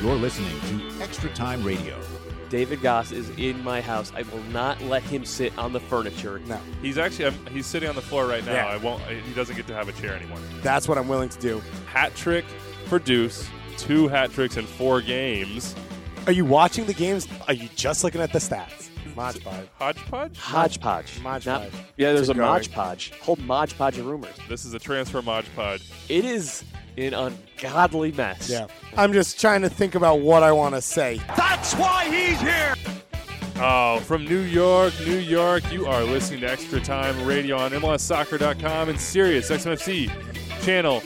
You're listening to Extra Time Radio. David Goss is in my house. I will not let him sit on the furniture. No. He's actually he's sitting on the floor right now. Yeah. He doesn't get to have a chair anymore. That's what I'm willing to do. Hat trick for Deuce. 2 hat tricks in 4 games. Are you watching the games? Are you just looking at the stats? Mod Podge. Hodgepodge? Hodgepodge. Mod Not- Podge. Yeah, there's a Keep going. Mod Podge. Whole Mod Podge of rumors. This is a transfer Mod Podge. It is an ungodly mess. Yeah. I'm just trying to think about what I want to say. Oh, from New York, you are listening to Extra Time Radio on MLSsoccer.com and Sirius XMFC Channel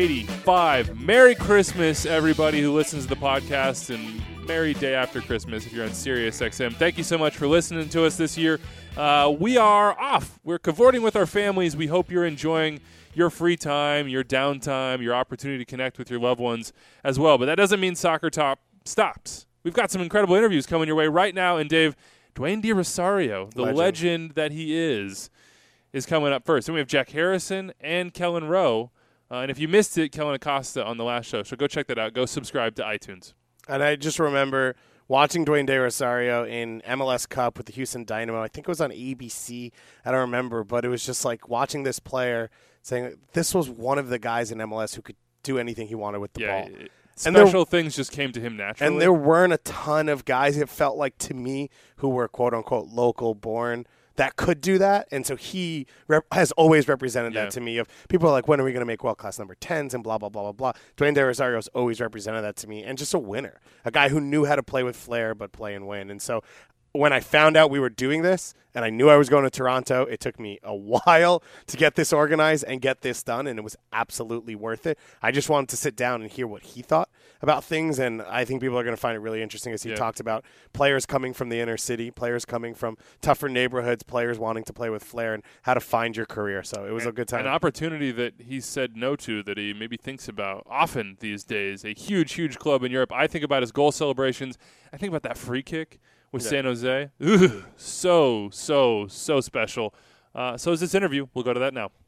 85. Merry Christmas, everybody who listens to the podcast, and merry day after Christmas if you're on Sirius XM. Thank you so much for listening to us this year. We are off. We're cavorting with our families. We hope you're enjoying your free time, your downtime, your opportunity to connect with your loved ones as well. But that doesn't mean Soccer Talk stops. We've got some incredible interviews coming your way right now. And, Dave, Dwayne De Rosario, the legend that he is coming up first. Then we have Jack Harrison and Kellen Rowe. And if you missed it, Kellen Acosta on the last show. So go check that out. Go subscribe to iTunes. And I just remember watching Dwayne De Rosario in MLS Cup with the Houston Dynamo. I think it was on ABC. I don't remember. But it was just like watching this player saying this was one of the guys in MLS who could do anything he wanted with the ball. Special things just came to him naturally. And there weren't a ton of guys, it felt like to me, who were quote-unquote local born that could do that. And so he has always represented that to me. Of people are like, when are we going to make world-class number 10s and blah, blah, blah, blah, blah. Dwayne De Rosario has always represented that to me. And just a winner, a guy who knew how to play with flair but play and win. And so when I found out we were doing this and I knew I was going to Toronto, it took me a while to get this organized and get this done, and it was absolutely worth it. I just wanted to sit down and hear what he thought about things, and I think people are going to find it really interesting as he talked about players coming from the inner city, players coming from tougher neighborhoods, players wanting to play with flair, and how to find your career. So it was a good time. An opportunity that he said no to, that he maybe thinks about often these days. A huge, huge club in Europe. I think about his goal celebrations. I think about that free kick with San Jose. Ugh, so special. So is this interview. We'll go to that now.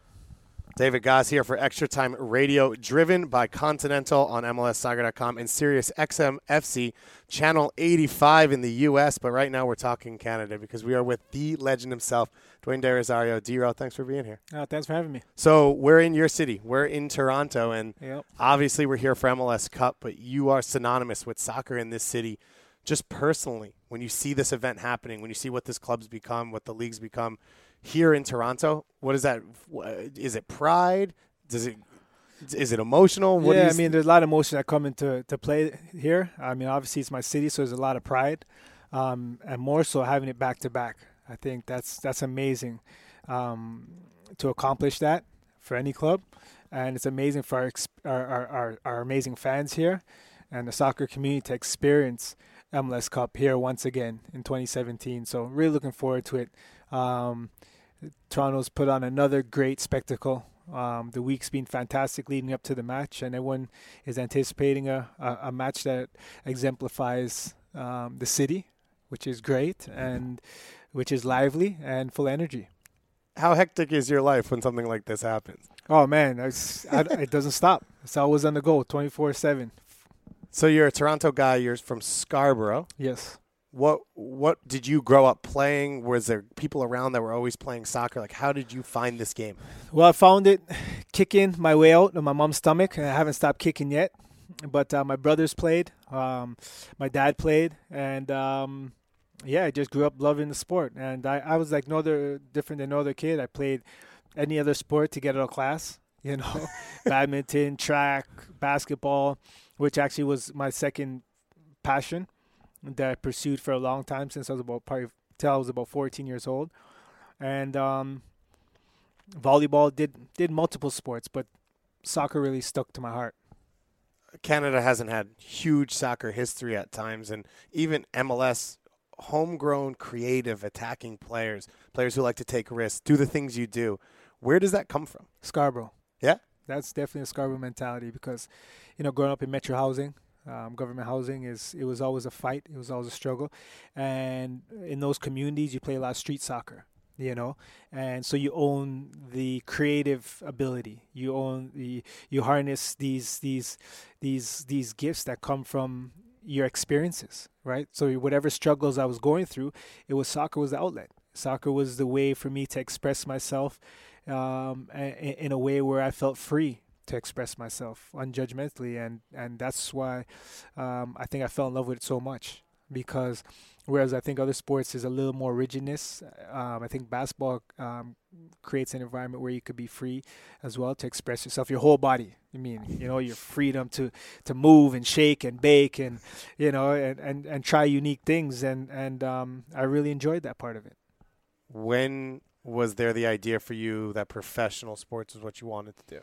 David Goss here for Extra Time Radio, driven by Continental on MLSsoccer.com and Sirius XM FC, Channel 85 in the U.S. But right now we're talking Canada because we are with the legend himself, Dwayne De Rosario. D-Ro, thanks for being here. Thanks for having me. So we're in your city. We're in Toronto, and Yep. obviously we're here for MLS Cup, but you are synonymous with soccer in this city. Just personally, when you see this event happening, when you see what this club's become, what the league's become here in Toronto, what is that? Is it pride? Is it emotional? I mean, there's a lot of emotion that come into play here. I mean, obviously it's my city, so there's a lot of pride, and more so having it back to back. I think that's amazing to accomplish that for any club, and it's amazing for our amazing fans here and the soccer community to experience MLS Cup here once again in 2017. So really looking forward to it. Toronto's put on another great spectacle. The week's been fantastic leading up to the match, and everyone is anticipating a match that exemplifies the city, which is great and which is lively and full of energy. How hectic is your life when something like this happens? Oh, man, it doesn't stop. It's always on the go, 24/7. So you're a Toronto guy. You're from Scarborough. Yes. What did you grow up playing? Was there people around that were always playing soccer? Like, how did you find this game? Well, I found it kicking my way out of my mom's stomach, and I haven't stopped kicking yet. But my brothers played, my dad played, and I just grew up loving the sport. And I was like different than no other kid. I played any other sport to get out of class, badminton, track, basketball, which actually was my second passion that I pursued for a long time since I was till I was about 14 years old. And volleyball, did multiple sports, but soccer really stuck to my heart. Canada hasn't had huge soccer history at times, and even MLS, homegrown, creative, attacking players who like to take risks, do the things you do. Where does that come from? Scarborough. Yeah? That's definitely a Scarborough mentality because, growing up in metro housing, government housing, it was always a fight. It was always a struggle. And in those communities, you play a lot of street soccer. you know, and so you own the creative ability. You harness these gifts that come from your experiences, right? So whatever struggles I was going through, soccer was the outlet. Soccer was the way for me to express myself in a way where I felt free to express myself unjudgmentally, and that's why I think I fell in love with it so much. Because whereas I think other sports is a little more rigidness, I think basketball creates an environment where you could be free as well to express yourself, your whole body. I mean, you know, your freedom to move and shake and bake and, you know, and try unique things. And I really enjoyed that part of it. When was there the idea for you that professional sports was what you wanted to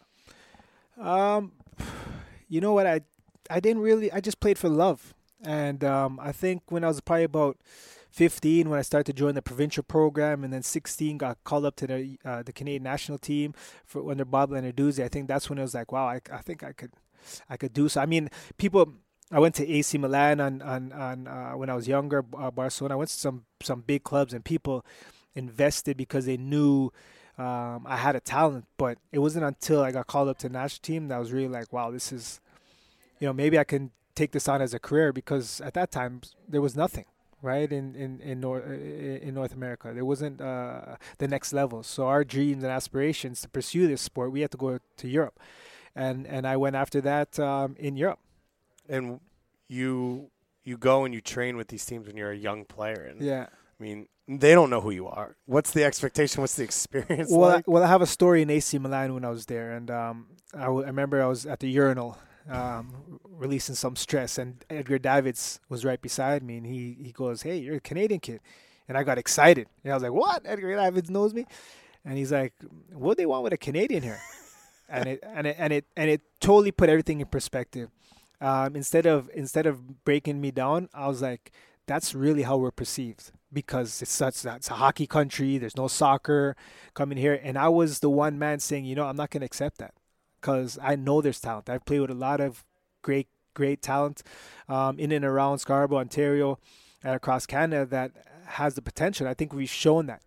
do? You know what? I didn't really, I just played for love. And I think when I was probably about 15, when I started to join the provincial program, and then 16 got called up to the Canadian national team for under Bob Lenarduzzi. I think that's when it was like, wow, I think I could do so. I mean, I went to AC Milan on when I was younger, Barcelona. I went to some big clubs, and people invested because they knew I had a talent. But it wasn't until I got called up to the national team that I was really like, wow, this is, you know, maybe I can take this on as a career, because at that time there was nothing, right, in North America. There wasn't the next level. So our dreams and aspirations to pursue this sport, we had to go to Europe, and I went after that in Europe. And you go and you train with these teams when you're a young player, and yeah, I mean, they don't know who you are. What's the expectation? What's the experience like? Well, I have a story in AC Milan when I was there, and I remember I was at the urinal releasing some stress, and Edgar Davids was right beside me, and he goes, "Hey, you're a Canadian kid," and I got excited, and I was like, "What? Edgar Davids knows me?" And he's like, "What do they want with a Canadian here?" and it totally put everything in perspective. Instead of breaking me down, I was like, that's really how we're perceived, because it's a hockey country. There's no soccer coming here, and I was the one man saying, you know, I'm not going to accept that, because I know there's talent. I've played with a lot of great talent in and around Scarborough, Ontario, and across Canada that has the potential. I think we've shown that.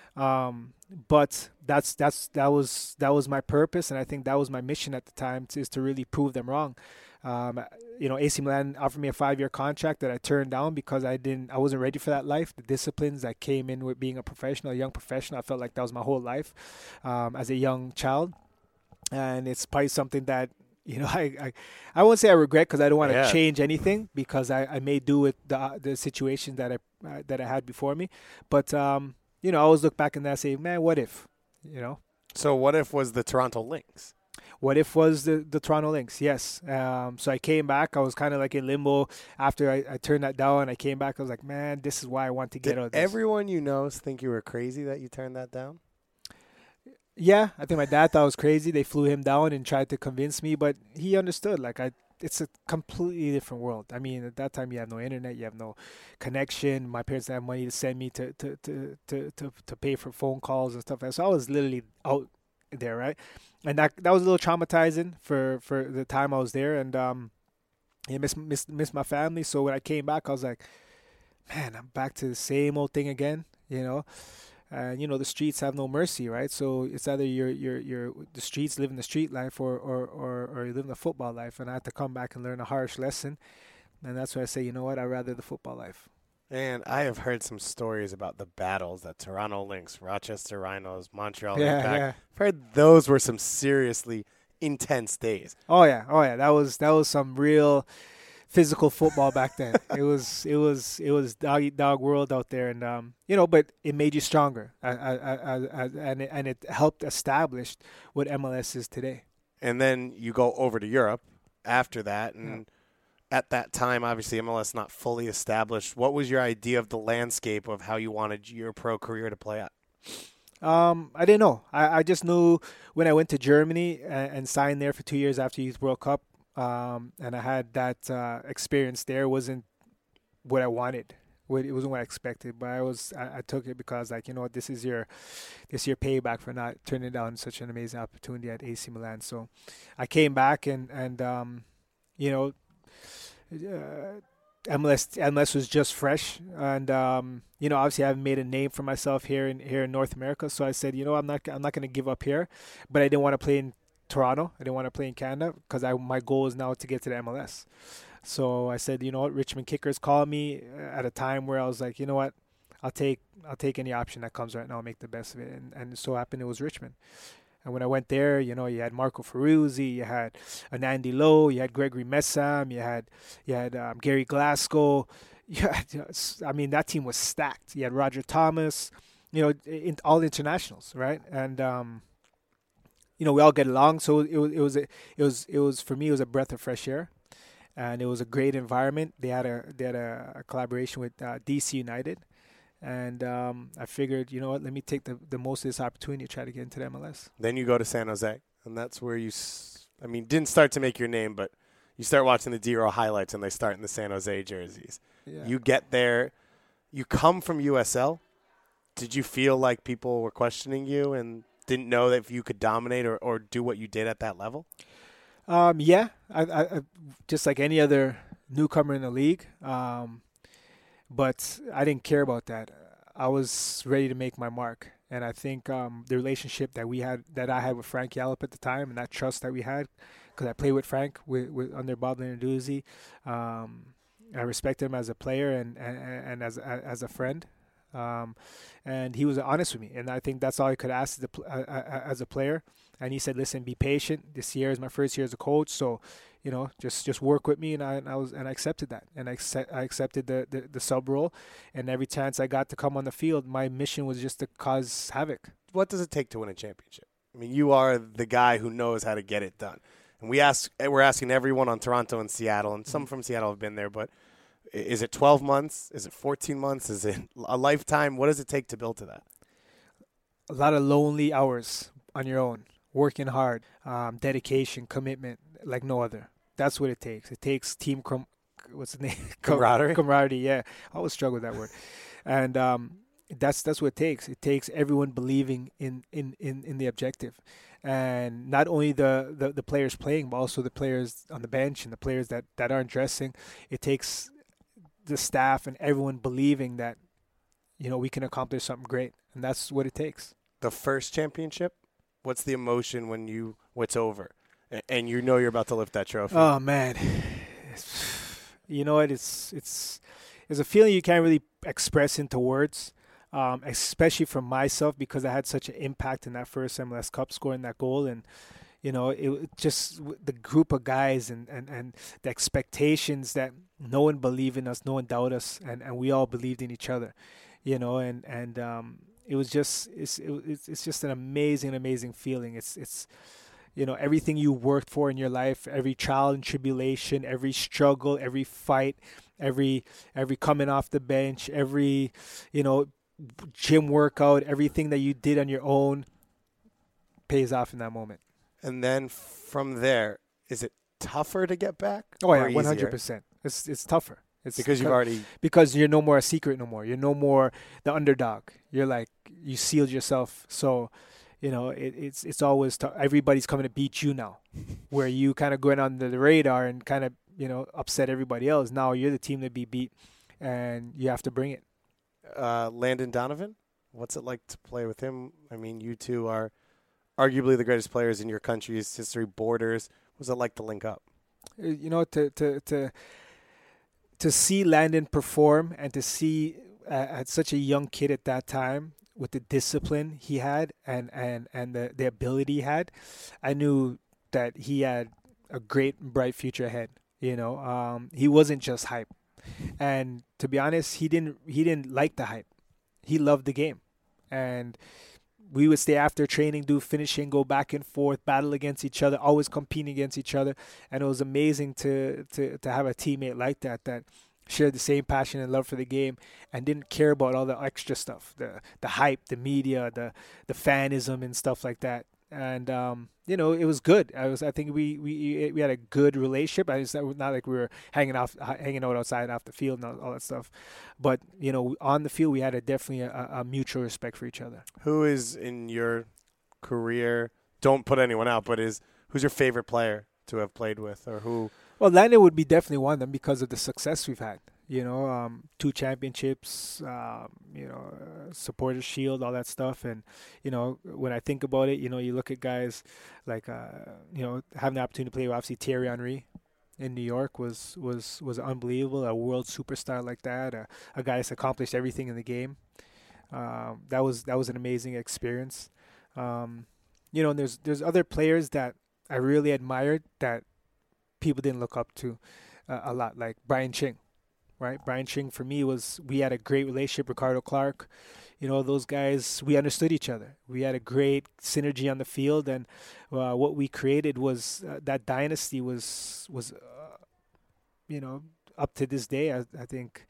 But that was my purpose, and I think that was my mission at the time, is to really prove them wrong. You know, AC Milan offered me a 5-year contract that I turned down because I wasn't ready for that life. The disciplines that came in with being a young professional, I felt like that was my whole life as a young child. And it's probably something that, you know, I won't say I regret, because I don't want to change anything, because I may do with the situation that I had before me. But you know, I always look back and I say, man, what if, you know? So what if was the Toronto Lynx? What if was the Toronto Lynx? Yes. So I came back. I was kind of like in limbo after I turned that down. I came back. I was like, man, this is why I want to get out of this. Everyone you know think you were crazy that you turned that down? Yeah, I think my dad thought I was crazy. They flew him down and tried to convince me, but he understood. Like, it's a completely different world. I mean, at that time, you have no internet, you have no connection. My parents didn't have money to send me to pay for phone calls and stuff. So I was literally out there, right? And that was a little traumatizing for the time I was there, and I missed my family. So when I came back, I was like, man, I'm back to the same old thing again, you know. And you know, the streets have no mercy, right? So it's either you're the streets, living the street life, or you live the football life. And I had to come back and learn a harsh lesson. And that's why I say, you know what, I'd rather the football life. And I have heard some stories about the battles that Toronto Lynx, Rochester Rhinos, Montreal Yeah, Impact. yeah. I've heard those were some seriously intense days. Oh yeah. That was some real physical football back then. It was dog eat dog world out there, and you know, but it made you stronger, and it helped establish what MLS is today. And then you go over to Europe after that, and at that time, obviously MLS not fully established. What was your idea of the landscape of how you wanted your pro career to play out? I didn't know. I just knew when I went to Germany and signed there for 2 years after Youth World Cup. And I had that experience there. It wasn't what I wanted. It wasn't what I expected. But I took it because, like, you know what, this is your payback for not turning down such an amazing opportunity at AC Milan. So I came back and you know, MLS was just fresh, and obviously I haven't made a name for myself here in North America. So I said, I'm not going to give up here, but I didn't want to play in Toronto. I didn't want to play in Canada because my goal is now to get to the MLS. So I said, Richmond Kickers called me at a time where I was like, you know what, I'll take any option that comes right now and make the best of it. And it so happened it was Richmond. And when I went there, you had Marco Ferruzzi, you had Andy Lowe, you had Gregory Messam, you had Gary Glasgow. That team was stacked. You had Roger Thomas, all internationals, right? And we all get along. So it was for me, it was a breath of fresh air, and it was a great environment. They had a collaboration with DC United. And I figured, let me take the most of this opportunity to try to get into the MLS. Then you go to San Jose, and that's where you, didn't start to make your name, but you start watching the D-Row highlights, and they start in the San Jose jerseys. Yeah. You get there. You come from USL. Did you feel like people were questioning you and didn't know that if you could dominate or do what you did at that level? Yeah. I just like any other newcomer in the league. But I didn't care about that. I was ready to make my mark. And I think the relationship that I had with Frank Yallop at the time, and that trust that we had, because I played with Frank under Bob Lenarduzzi. I respected him as a player and as a friend. And he was honest with me. And I think that's all I could ask as a player. And he said, listen, be patient. This year is my first year as a coach. So, just work with me, and I accepted that, and I accepted the sub role, and every chance I got to come on the field, my mission was just to cause havoc. What does it take to win a championship? You are the guy who knows how to get it done, and we're asking everyone on Toronto and Seattle, and some from Seattle have been there, but is it 12 months? Is it 14 months? Is it a lifetime? What does it take to build to that? A lot of lonely hours on your own, working hard, dedication, commitment like no other. That's what it takes. It takes team what's the name? Camaraderie. Camaraderie. Yeah, I always struggle with that word, and that's what it takes. It takes everyone believing in the objective, and not only the players playing, but also the players on the bench and the players that aren't dressing. It takes the staff and everyone believing that we can accomplish something great, and that's what it takes. The first championship. What's the emotion when it's over? And you're about to lift that trophy. Oh man, you know what? It's a feeling you can't really express into words, especially for myself because I had such an impact in that first MLS Cup, scoring that goal, and it just the group of guys and the expectations that no one believed in us, no one doubted us, and we all believed in each other, and it was just it's just an amazing feeling. It's everything you worked for in your life, every trial and tribulation, every struggle, every fight, every coming off the bench, every, gym workout, everything that you did on your own pays off in that moment. And then from there, is it tougher to get back? Oh, yeah, 100%. It's tougher. It's because because you're no more a secret no more. You're no more the underdog. You're like, you sealed yourself. So, it's always everybody's coming to beat you now, where you kind of going under the radar and kind of upset everybody else. Now you're the team to be beat, and you have to bring it. Landon Donovan, what's it like to play with him? You two are arguably the greatest players in your country's history. Borders. What's it like to link up? To see Landon perform and to see at such a young kid at that time, with the discipline he had and the ability he had, I knew that he had a great and bright future ahead. He wasn't just hype, and to be honest, he didn't like the hype. He loved the game, and we would stay after training, do finishing, go back and forth, battle against each other, always competing against each other, and it was amazing to have a teammate like that shared the same passion and love for the game and didn't care about all the extra stuff, the hype, the media, the fanism and stuff like that. And it was good. I think we had a good relationship. It's not like we were hanging out outside off the field and all that stuff, but on the field we had definitely a mutual respect for each other. Who is in your career? Don't put anyone out, but who's your favorite player to have played with, or who? Well, Landon would be definitely one of them because of the success we've had. 2 championships, Supporters Shield, all that stuff. And, when I think about it, you look at guys like, having the opportunity to play with, obviously, Thierry Henry in New York was unbelievable. A world superstar like that, a guy that's accomplished everything in the game. That was an amazing experience. And there's other players that I really admired that people didn't look up to a lot, like Brian Ching. Right, Brian Ching for me we had a great relationship. Ricardo Clark, those guys, we understood each other. We had a great synergy on the field, and what we created was that dynasty was up to this day. I think,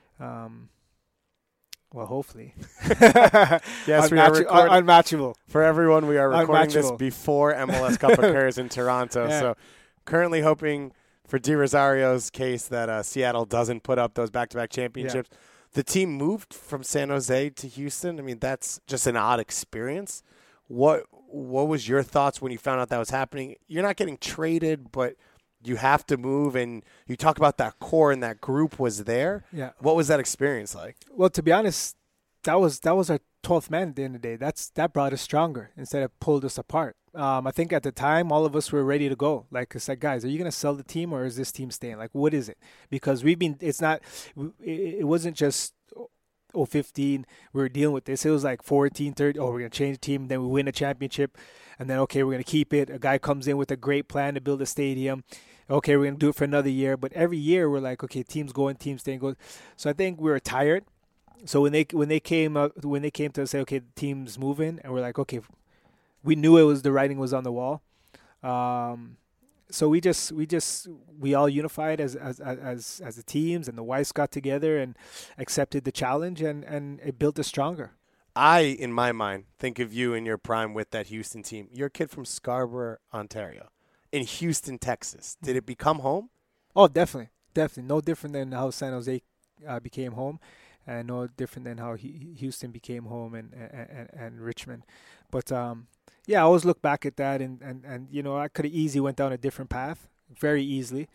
hopefully, yes, we are recording. Unmatchable for everyone. We are recording this before MLS Cup occurs in Toronto, so currently hoping for Di Rosario's case that Seattle doesn't put up those back-to-back championships. Yeah. The team moved from San Jose to Houston. I mean, that's just an odd experience. What was your thoughts when you found out that was happening? You're not getting traded, but you have to move, and you talk about that core and that group was there. Yeah. What was that experience like? Well, to be honest, that was our 12th man at the end of the day. That brought us stronger instead of pulled us apart. I think at the time, all of us were ready to go. Like I said, guys, are you going to sell the team or is this team staying? Like, what is it? Because it wasn't just 15, we were dealing with this. It was like 14, 30, we're going to change the team. Then we win a championship. And then, okay, we're going to keep it. A guy comes in with a great plan to build a stadium. Okay, we're going to do it for another year. But every year we're like, okay, team's going, team's staying, goes. So I think we were tired. So when they came to us, say, okay, the team's moving, and we're like, okay, we knew the writing was on the wall. So we all unified as the teams, and the wives got together and accepted the challenge, and it built us stronger. I, in my mind, think of you in your prime with that Houston team. You're a kid from Scarborough, Ontario, in Houston, Texas. Did it become home? Oh, definitely. No different than how San Jose became home. And no different than how Houston became home and Richmond. But, I always look back at that and I could have easily went down a different path, very easily.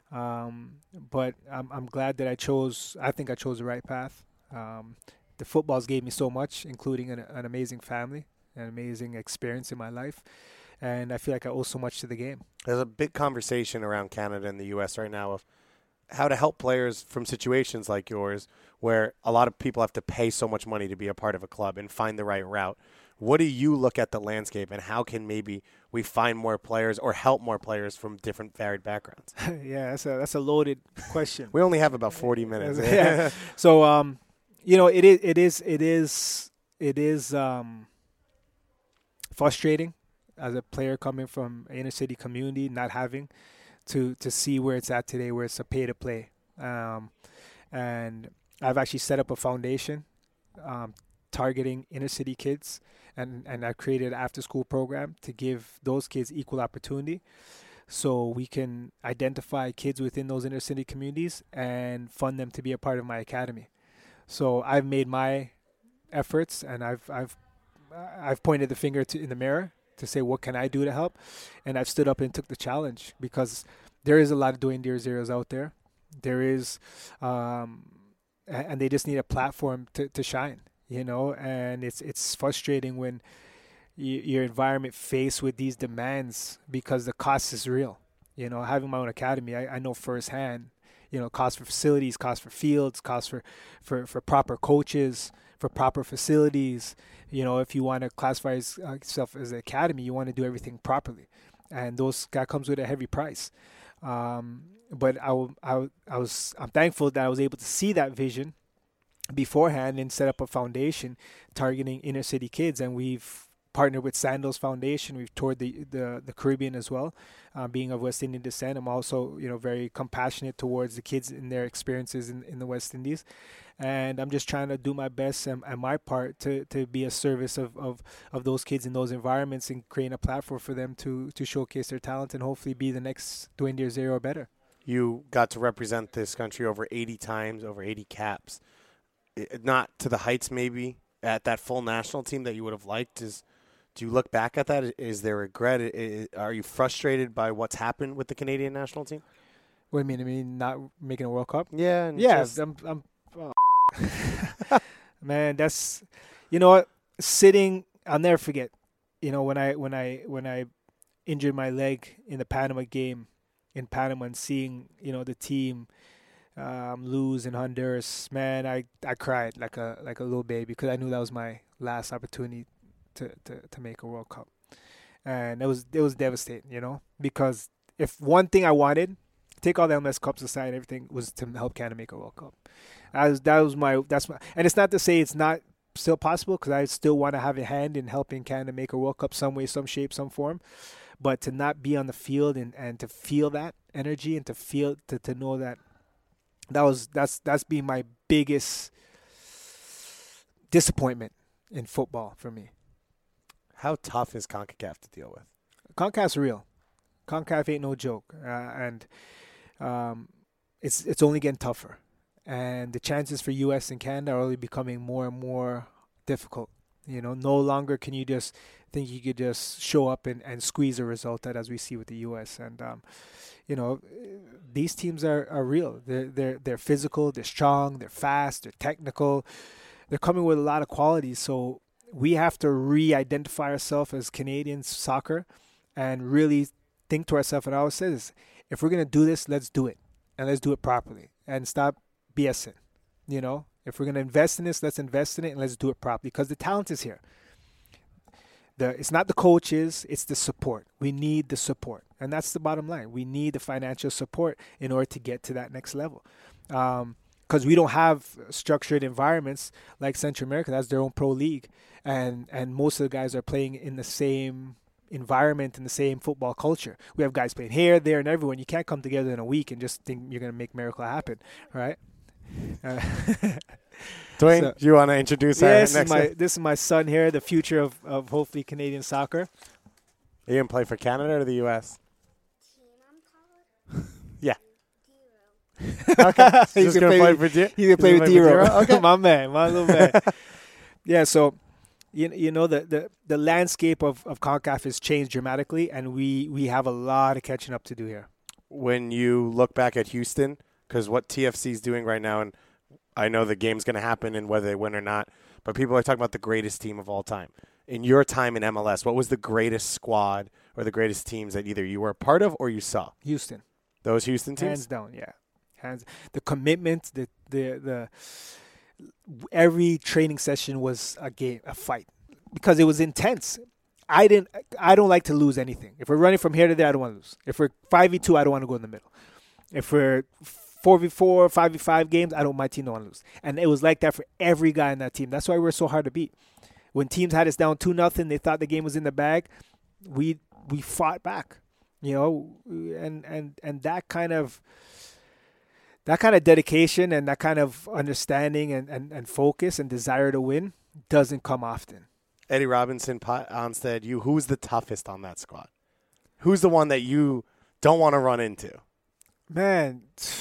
But I'm glad that I chose the right path. The footballs gave me so much, including an amazing family, an amazing experience in my life. And I feel like I owe so much to the game. There's a big conversation around Canada and the U.S. right now of how to help players from situations like yours where a lot of people have to pay so much money to be a part of a club and find the right route. What do you look at the landscape, and how can maybe we find more players or help more players from different varied backgrounds? Yeah, that's a loaded question. We only have about 40 minutes. Yeah. So, it is frustrating as a player coming from an inner city community, not having to see where it's at today, where it's a pay to play. And I've actually set up a foundation targeting inner city kids, and I've created an after school program to give those kids equal opportunity, so we can identify kids within those inner city communities and fund them to be a part of my academy. So I've made my efforts, and I've pointed the finger in the mirror to say, what can I do to help? And I've stood up and took the challenge, because there is a lot of Dwayne Deere-Zeros out there. There is, and they just need a platform to shine, and it's frustrating when your environment faced with these demands, because the cost is real. Having my own academy, I know firsthand, cost for facilities, cost for fields, cost for proper coaches, for proper facilities. If you want to classify yourself as an academy, you want to do everything properly, and that comes with a heavy price. But I'm thankful that I was able to see that vision beforehand and set up a foundation targeting inner city kids, and we've partnered with Sandals Foundation. We've toured the Caribbean as well. Being of West Indian descent, I'm also very compassionate towards the kids and their experiences in the West Indies, and I'm just trying to do my best and my part to be a service of those kids in those environments, and create a platform for them to showcase their talent and hopefully be the next Dwayne Deere-Zero or better. You got to represent this country over 80 times, over 80 caps. Not to the heights maybe at that full national team that you would have liked. Do you look back at that? Is there regret? Are you frustrated by what's happened with the Canadian national team? What do you mean? I mean, not making a World Cup? Yeah. And Yeah, just- I'm man, that's, you know what? Sitting, I'll never forget. You know, when I injured my leg in the Panama game in Panama and seeing, you know, the team lose in Honduras, man, I cried like a little baby because I knew that was my last opportunity to make a World Cup, and it was devastating, you know, because if one thing I wanted, take all the MLS Cups aside, everything was to help Canada make a World Cup. That's my, and it's not to say it's not still possible, because I still want to have a hand in helping Canada make a World Cup some way, some shape, some form. But to not be on the field and to feel that energy and to feel to know that's been my biggest disappointment in football for me. How tough is CONCACAF to deal with? CONCACAF's real. CONCACAF ain't no joke, and it's only getting tougher. And the chances for U.S. and Canada are only becoming more and more difficult. You know, no longer can you just think you could just show up and squeeze a result out, as we see with the U.S. And you know, these teams are real. They're physical. They're strong. They're fast. They're technical. They're coming with a lot of qualities. So we have to re-identify ourselves as Canadian soccer and really think to ourselves. And I always say this: if we're gonna do this, let's do it, and let's do it properly, and stop BSing. You know, if we're going to invest in this, let's invest in it and let's do it properly, because the talent is here. It's not the coaches, it's the support. We need the support. And that's the bottom line. We need the financial support in order to get to that next level. Because we don't have structured environments like Central America. That's their own pro league. And most of the guys are playing in the same environment, in the same football culture. We have guys playing here, there, and everywhere. And you can't come together in a week and just think you're going to make miracle happen, right? Dwayne, So- do you want to introduce our This next guy? is my son here, the future of hopefully Canadian soccer. Are you going to play for Canada or the U.S.? Yeah. Okay. He's Just gonna going to play play for He's gonna play with D-Ro? D-Ro. Okay. my man, my little man. Yeah, so you know the landscape of CONCACAF has changed dramatically, and we have a lot of catching up to do here. When you look back at Houston, because what TFC is doing right now, and I know the game's going to happen and whether they win or not, but people are talking about the greatest team of all time. In your time in MLS, what was the greatest squad or the greatest teams that either you were a part of or you saw? Houston, Those Houston teams? hands down, yeah, the commitment, the every training session was a game, a fight, because it was intense. I don't like to lose anything. If we're running from here to there, I don't want to lose. If we're 5v2, I don't want to go in the middle. If we're 4v4, 5v5 games, my team don't want to lose. And it was like that for every guy in that team. That's why we're so hard to beat. When teams had us down 2-0, they thought the game was in the bag. We fought back, you know, and that kind of dedication and that kind of understanding and focus and desire to win doesn't come often. Eddie Robinson, Pat Onstead, who's the toughest on that squad? Who's the one that you don't want to run into? Man,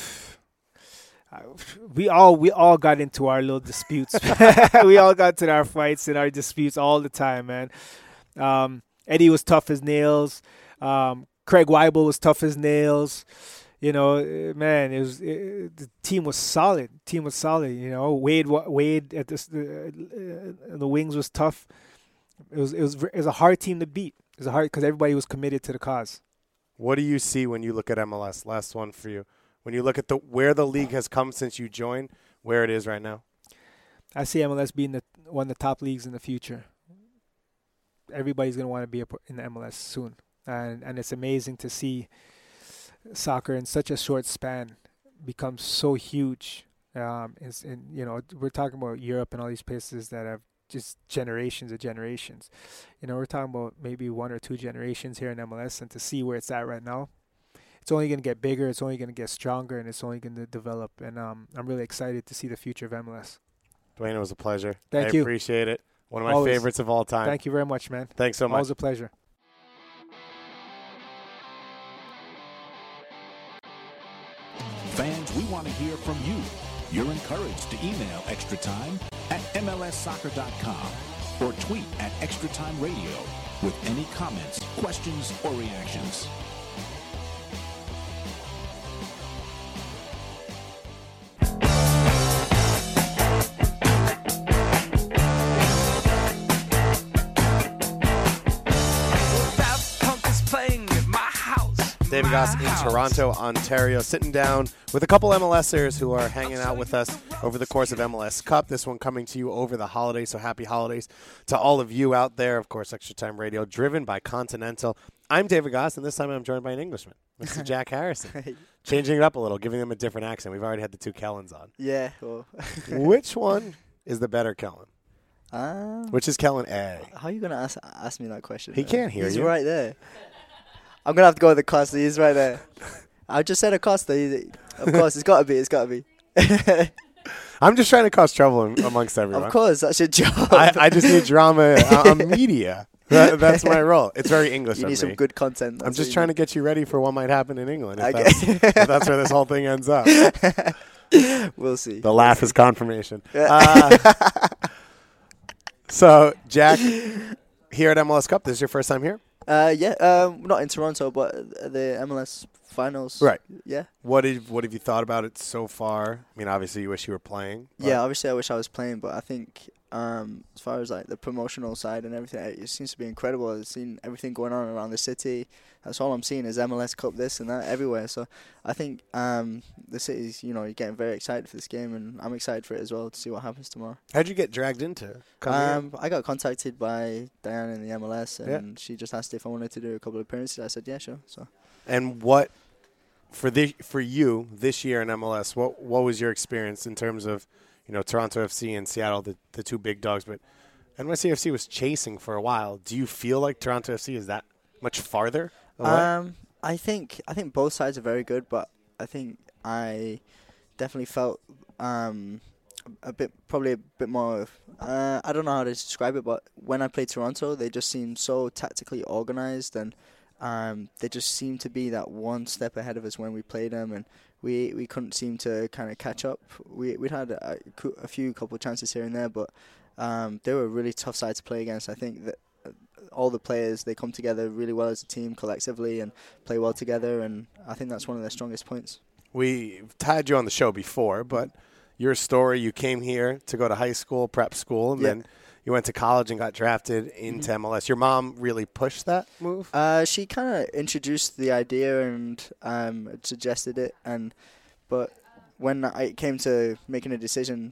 we all got into our little disputes. We all got to our fights and our disputes all the time, man. Eddie was tough as nails. Craig Weibel was tough as nails. You know, man, the team was solid. You know, Wade at the wings was tough. It was a hard team to beat. It was hard because everybody was committed to the cause. What do you see when you look at MLS? Last one for you. When you look at where the league has come since you joined, where it is right now? I see MLS being one of the top leagues in the future. Everybody's going to want to be in the MLS soon. And it's amazing to see soccer in such a short span become so huge. You know, we're talking about Europe and all these places that have just generations of generations. You know, we're talking about maybe 1 or 2 generations here in MLS, and to see where it's at right now, it's only going to get bigger, it's only going to get stronger, and it's only going to develop. And I'm really excited to see the future of MLS. Dwayne, it was a pleasure. Thank I you. appreciate it. One of my Always. favorites of all time. Thank you very much, man. Thanks so much. Always a pleasure. Fans, we want to hear from you. You're encouraged to email Extra Time at MLSsoccer.com or tweet at Extra Time Radio with any comments, questions, or reactions. David Goss in Toronto, Ontario, sitting down with a couple MLSers who are hanging out with us over the course of MLS Cup. This one coming to you over the holidays, so happy holidays to all of you out there. Of course, Extra Time Radio, driven by Continental. I'm David Goss, and this time I'm joined by an Englishman, Mr. Jack Harrison. Changing it up a little, giving them a different accent. We've already had the two Kellens on. Yeah. Well. Which one is the better Kellen? Which is Kellen A? How are you going to ask me that question? He can't hear He's you. right there. I'm going to have to go with Acosta. He's right there. I just said Acosta. Of course, it's got to be. It's got to be. I'm just trying to cause trouble amongst everyone. Of course, that's your job. I just need drama on media. That's my role. It's very English You of need me. some good content. I'm just trying to get you ready for what might happen in England if, Okay. if that's where this whole thing ends up. We'll see. The laugh is confirmation. So, Jack, here at MLS Cup, this is your first time here? Not in Toronto, but the MLS finals. Right. Yeah. What have you thought about it so far? I mean, obviously you wish you were playing. Yeah, obviously I wish I was playing, but I think as far as like the promotional side and everything, it seems to be incredible. I've seen everything going on around the city. That's all I'm seeing is MLS Cup, this and that, everywhere. So I think the city's, you're getting very excited for this game, and I'm excited for it as well to see what happens tomorrow. How'd you get dragged into coming I got contacted by Diane in the MLS, and she just asked if I wanted to do a couple of appearances. I said, yeah, sure. So. And what, for you this year in MLS, what was your experience in terms of, Toronto FC and Seattle, the two big dogs, but NYCFC was chasing for a while. Do you feel like Toronto FC is that much farther away? I think both sides are very good, but I think I definitely felt probably a bit more. I don't know how to describe it, but when I played Toronto, they just seemed so tactically organized, and they just seemed to be that one step ahead of us when we played them, and we couldn't seem to kind of catch up. We'd had a couple chances here and there, but they were a really tough side to play against. I think that all the players, they come together really well as a team collectively and play well together, and I think that's one of their strongest points. We've had you on the show before, but your story, you came here to go to high school, prep school, and then you went to college and got drafted into MLS. Your mom really pushed that move? She kind of introduced the idea and suggested it, but when it came to making a decision,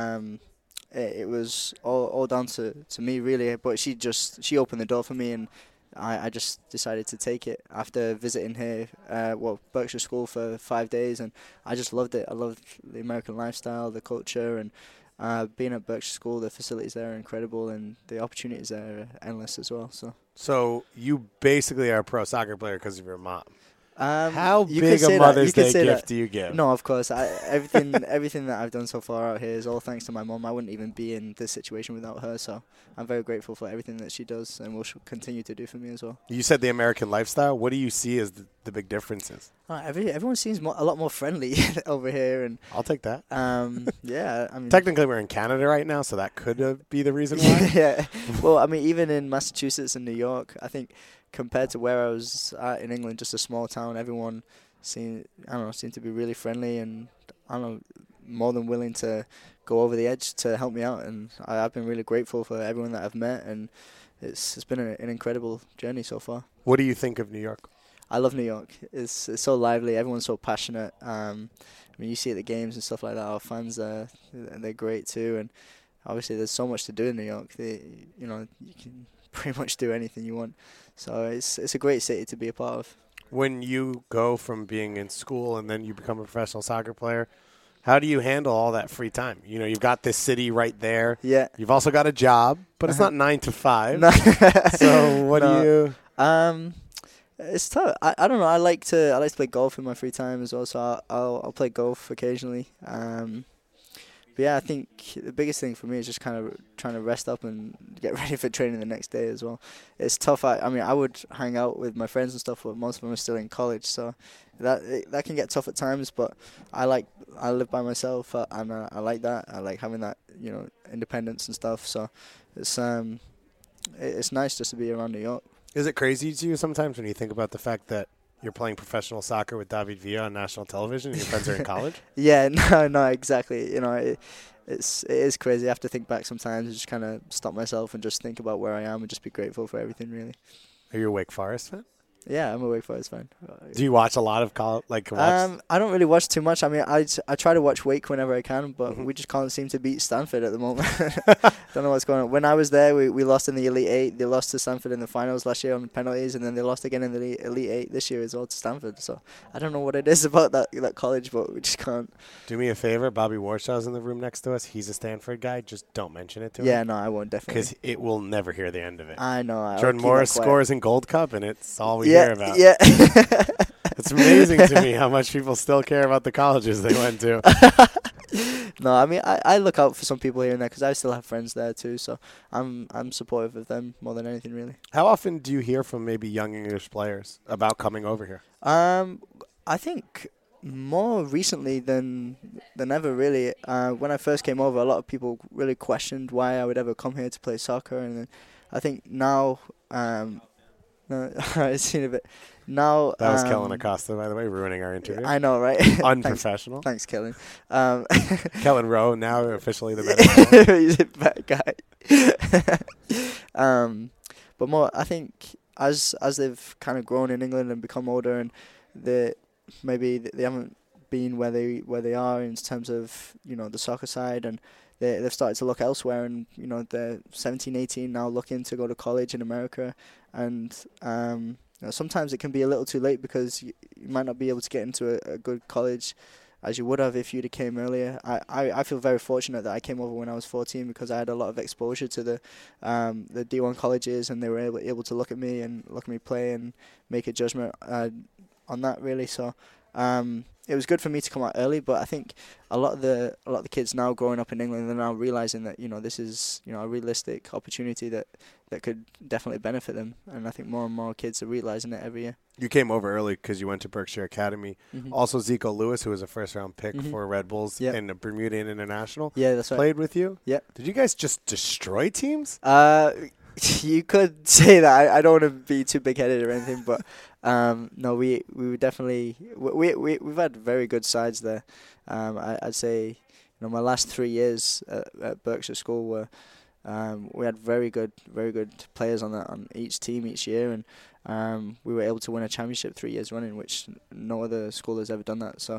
it was all down to me really. But she opened the door for me, and I just decided to take it after visiting here, Berkshire School for 5 days, and I just loved it. I loved the American lifestyle, the culture, and being at Berkshire School, the facilities there are incredible, and the opportunities there are endless as well. So you basically are a pro soccer player because of your mom. How big a Mother's Day gift do you give? No, of course. Everything that I've done so far out here is all thanks to my mom. I wouldn't even be in this situation without her, so I'm very grateful for everything that she does and will continue to do for me as well. You said the American lifestyle. What do you see as the big differences? Everyone seems a lot more friendly over here, and I'll take that. Yeah, I mean, technically we're in Canada right now, so that could be the reason why. Yeah. Well, I mean, even in Massachusetts and New York, I think compared to where I was at in England, just a small town, everyone seemed to be really friendly, and more than willing to go over the edge to help me out, and I've been really grateful for everyone that I've met, and it's been an incredible journey so far. What do you think of New York? I love New York. It's so lively. Everyone's so passionate. I mean, you see at the games and stuff like that. Our fans they're great too, and obviously there's so much to do in New York. You can pretty much do anything you want. So it's a great city to be a part of. When you go from being in school and then you become a professional soccer player, how do you handle all that free time? You've got this city right there. Yeah. You've also got a job, but it's not 9 to 5. No. So what do you? It's tough. I don't know. I like to play golf in my free time as well. So I'll play golf occasionally. But yeah, I think the biggest thing for me is just kind of trying to rest up and get ready for training the next day as well. It's tough. I mean, I would hang out with my friends and stuff, but most of them are still in college, so that can get tough at times. But I live by myself, and I like that. I like having that, independence and stuff. So it's nice just to be around New York. Is it crazy to you sometimes when you think about the fact that you're playing professional soccer with David Villa on national television and your friends are in college? Yeah, no, exactly. It is crazy. I have to think back sometimes and just kind of stop myself and just think about where I am and just be grateful for everything, really. Are you a Wake Forest fan? Yeah, I'm awake for it. It's fine. Do you watch a lot of college? I don't really watch too much. I mean, I try to watch Wake whenever I can, but we just can't seem to beat Stanford at the moment. Don't know what's going on. When I was there, we lost in the Elite Eight. They lost to Stanford in the finals last year on penalties, and then they lost again in the Elite Eight this year as well to Stanford. So I don't know what it is about that college, but we just can't. Do me a favor. Bobby Warshaw's in the room next to us. He's a Stanford guy. Just don't mention it to him. Yeah, no, I won't, definitely. Because it will never hear the end of it. I know. Jordan Morris scores in Gold Cup, and it's all we hear about. Yeah. It's amazing to me how much people still care about the colleges they went to. No, I mean, I look out for some people here and there because I still have friends there too, so I'm supportive of them more than anything, really. How often do you hear from maybe young English players about coming over here? I think more recently than ever, really. When I first came over, a lot of people really questioned why I would ever come here to play soccer, and I think now, I've seen a bit. Now, that was Kellen Acosta, by the way, ruining our interview. I know, right? Unprofessional. Thanks, Kellen. Kellen Rowe, now officially the better. He's a bad guy. But more, I think as they've kind of grown in England and become older, and maybe they haven't been where they are in terms of the soccer side, and they've started to look elsewhere, and they're 17, 18 now, looking to go to college in America, and sometimes it can be a little too late because you might not be able to get into a good college as you would have if you'd have came earlier. I feel very fortunate that I came over when I was 14 because I had a lot of exposure to the D1 colleges, and they were able to look at me play and make a judgment on that, really. So it was good for me to come out early, but I think a lot of the kids now growing up in England, they're now realizing that this is a realistic opportunity that could definitely benefit them, and I think more and more kids are realizing it every year. You came over early because you went to Berkshire Academy. Mm-hmm. Also, Zico Lewis, who was a first-round pick for Red Bulls in the Bermudian International, that's right. Played with you. Yeah. Did you guys just destroy teams? You could say that. I don't want to be too big-headed or anything, but no, we were definitely we've had very good sides there. I'd say my last 3 years at Berkshire School were we had very good players on each team each year, and we were able to win a championship 3 years running, which no other school has ever done that. So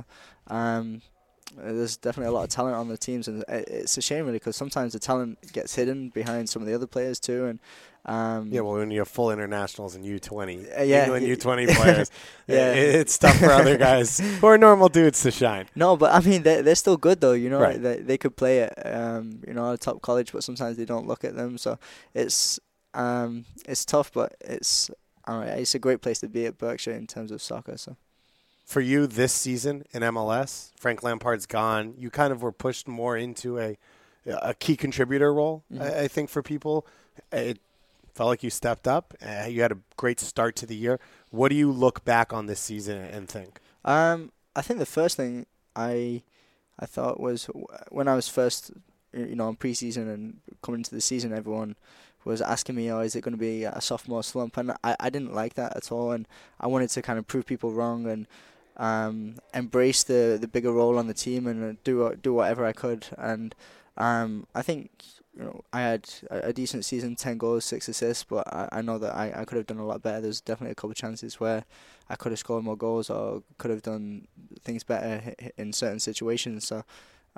there's definitely a lot of talent on the teams, and it's a shame really because sometimes the talent gets hidden behind some of the other players too. And well, when you have full internationals and U20, England U20 players, it's tough for other guys who are normal dudes to shine. No, but I mean they're still good though. Right. They could play at a top college, but sometimes they don't look at them. So it's tough, but it's a great place to be at Berkshire in terms of soccer. So. For you this season in MLS, Frank Lampard's gone. You kind of were pushed more into a key contributor role, I think, for people. It felt like you stepped up. You had a great start to the year. What do you look back on this season and think? I think the first thing I thought was when I was first, on preseason and coming into the season, everyone was asking me, is it going to be a sophomore slump? And I didn't like that at all, and I wanted to kind of prove people wrong and embrace the bigger role on the team and do whatever I could. And I think I had a decent season, 10 goals, 6 assists, but I know that I could have done a lot better. There's definitely a couple of chances where I could have scored more goals or could have done things better in certain situations. So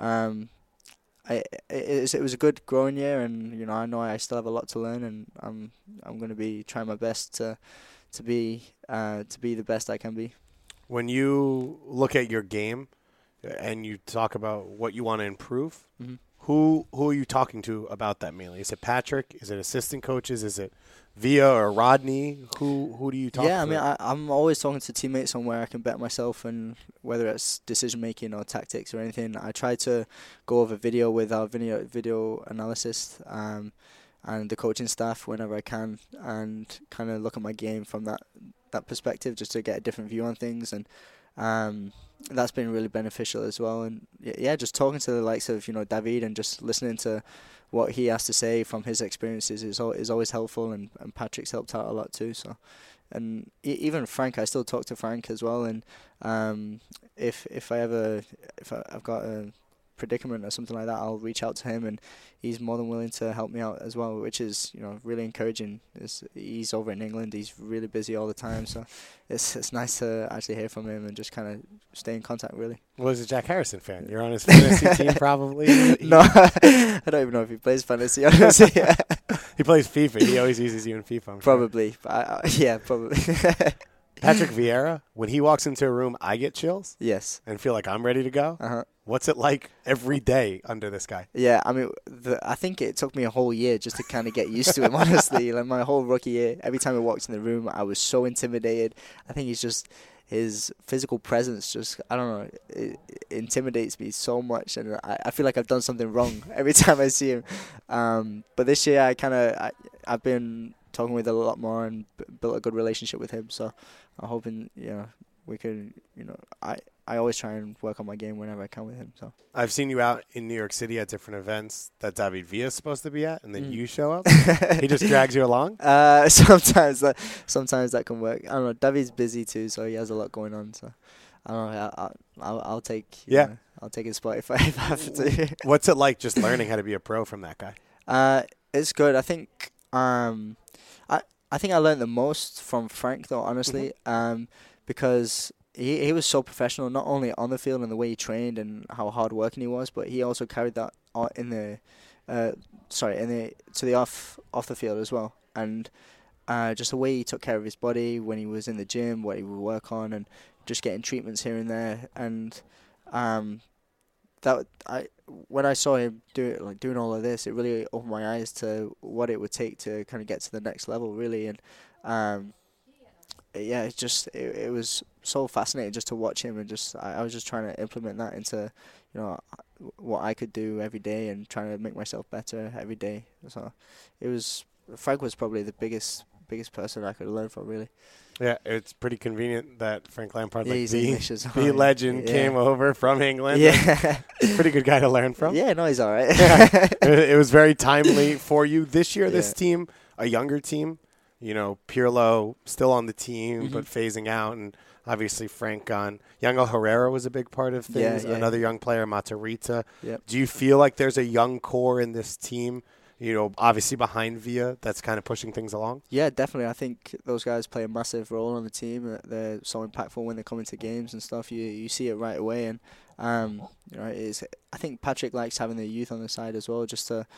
it was a good growing year, and I know I still have a lot to learn, and I'm going to be trying my best to be the best I can be. When you look at your game and you talk about what you want to improve, who are you talking to about that mainly? Is it Patrick? Is it assistant coaches? Is it Villa or Rodney? Who do you talk to? Yeah, I mean, I'm always talking to teammates on where I can better myself, and whether it's decision making or tactics or anything. I try to go over video with our video analysis and the coaching staff whenever I can, and kind of look at my game from that perspective, just to get a different view on things, and that's been really beneficial as well. And just talking to the likes of David and just listening to what he has to say from his experiences is always helpful, and Patrick's helped out a lot too. So, and even Frank, I still talk to Frank as well. And if I've got predicament or something like that, I'll reach out to him, and he's more than willing to help me out as well, which is really encouraging. He's over in England, he's really busy all the time, so it's nice to actually hear from him and just kind of stay in contact, really. Well, he's a Jack Harrison fan. You're on his fantasy team, probably. No, I don't even know if he plays fantasy, honestly. He plays FIFA. He always uses you in FIFA. I'm Probably, but yeah, probably. Patrick Vieira, when he walks into a room, I get chills Yes. and feel like I'm ready to go. Uh-huh. What's it like every day under this guy? Yeah, I mean, I think it took me a whole year just to kind of get used to him, honestly. Like, my whole rookie year, every time I walked in the room, I was so intimidated. I think his physical presence just, I don't know, it intimidates me so much, and I feel like I've done something wrong every time I see him. But this year, I've been talking with him a lot more and built a good relationship with him, so I'm hoping, we can, I always try and work on my game whenever I can with him. So I've seen you out in New York City at different events that David Villa is supposed to be at, and then you show up. He just drags you along? Sometimes that can work. I don't know. David's busy too, so he has a lot going on. So I don't know. I'll take I'll take his spot if I have to. What's it like just learning how to be a pro from that guy? It's good. I think I think I learned the most from Frank, though, honestly, because he was so professional, not only on the field and the way he trained and how hard working he was, but he also carried that to the off the field as well. And just the way he took care of his body when he was in the gym, what he would work on, and just getting treatments here and there. And when I saw him doing all of this, it really opened my eyes to what it would take to kind of get to the next level, really. And it was so fascinating just to watch him, and I was just trying to implement that into what I could do every day and trying to make myself better every day. So Frank was probably the biggest person I could learn from, really. Yeah, it's pretty convenient that Frank Lampard, the legend, came over from England. Yeah. Pretty good guy to learn from. Yeah, no, he's all right. It was very timely for you this year. This team, a younger team, Pirlo still on the team but phasing out, and obviously Frank gone. Yangel Herrera was a big part of things. Yeah. Another young player, Matarrita. Yep. Do you feel like there's a young core in this team? Obviously behind Villa, that's kind of pushing things along? Yeah, definitely. I think those guys play a massive role on the team. They're so impactful when they come into games and stuff. You see it right away. And, I think Patrick likes having the youth on the side as well, just to...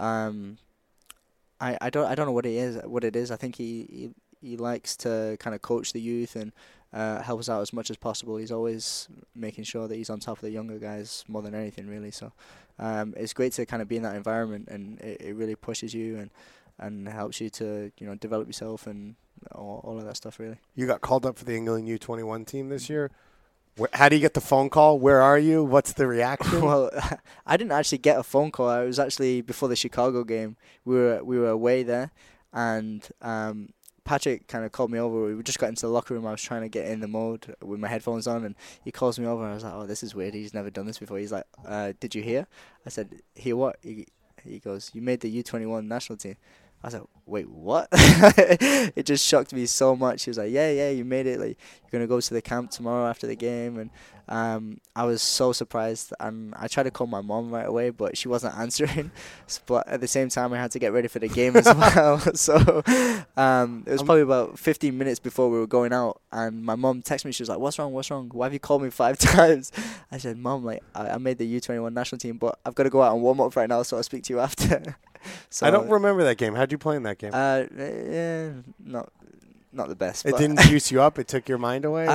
I don't know what it is. I think he likes to kind of coach the youth and help us out as much as possible. He's always making sure that he's on top of the younger guys more than anything, really. So it's great to kind of be in that environment, and it really pushes you and helps you to develop yourself and all of that stuff, really. You got called up for the England U21 team this year. How do you get the phone call? Where are you? What's the reaction? Well, I didn't actually get a phone call. I was actually before the Chicago game. We were away there, and Patrick kind of called me over. We just got into the locker room. I was trying to get in the mode with my headphones on, and he calls me over. And I was like, "Oh, this is weird. He's never done this before." He's like, "Did you hear?" I said, "Hear what?" He goes, "You made the U21 national team." I was like, "Wait, what?" It just shocked me so much. He was like, yeah, you made it. Like, you're going to go to the camp tomorrow after the game. And I was so surprised. And I tried to call my mom right away, but she wasn't answering. But at the same time, I had to get ready for the game as well. So it was probably about 15 minutes before we were going out. And my mom texted me. She was like, what's wrong? Why have you called me 5 times? I said, Mom, like, I made the U21 national team, but I've got to go out and warm up right now, so I'll speak to you after. So, I don't remember that game. How'd you play in that game? Not the best. It but didn't juice you up? It took your mind away?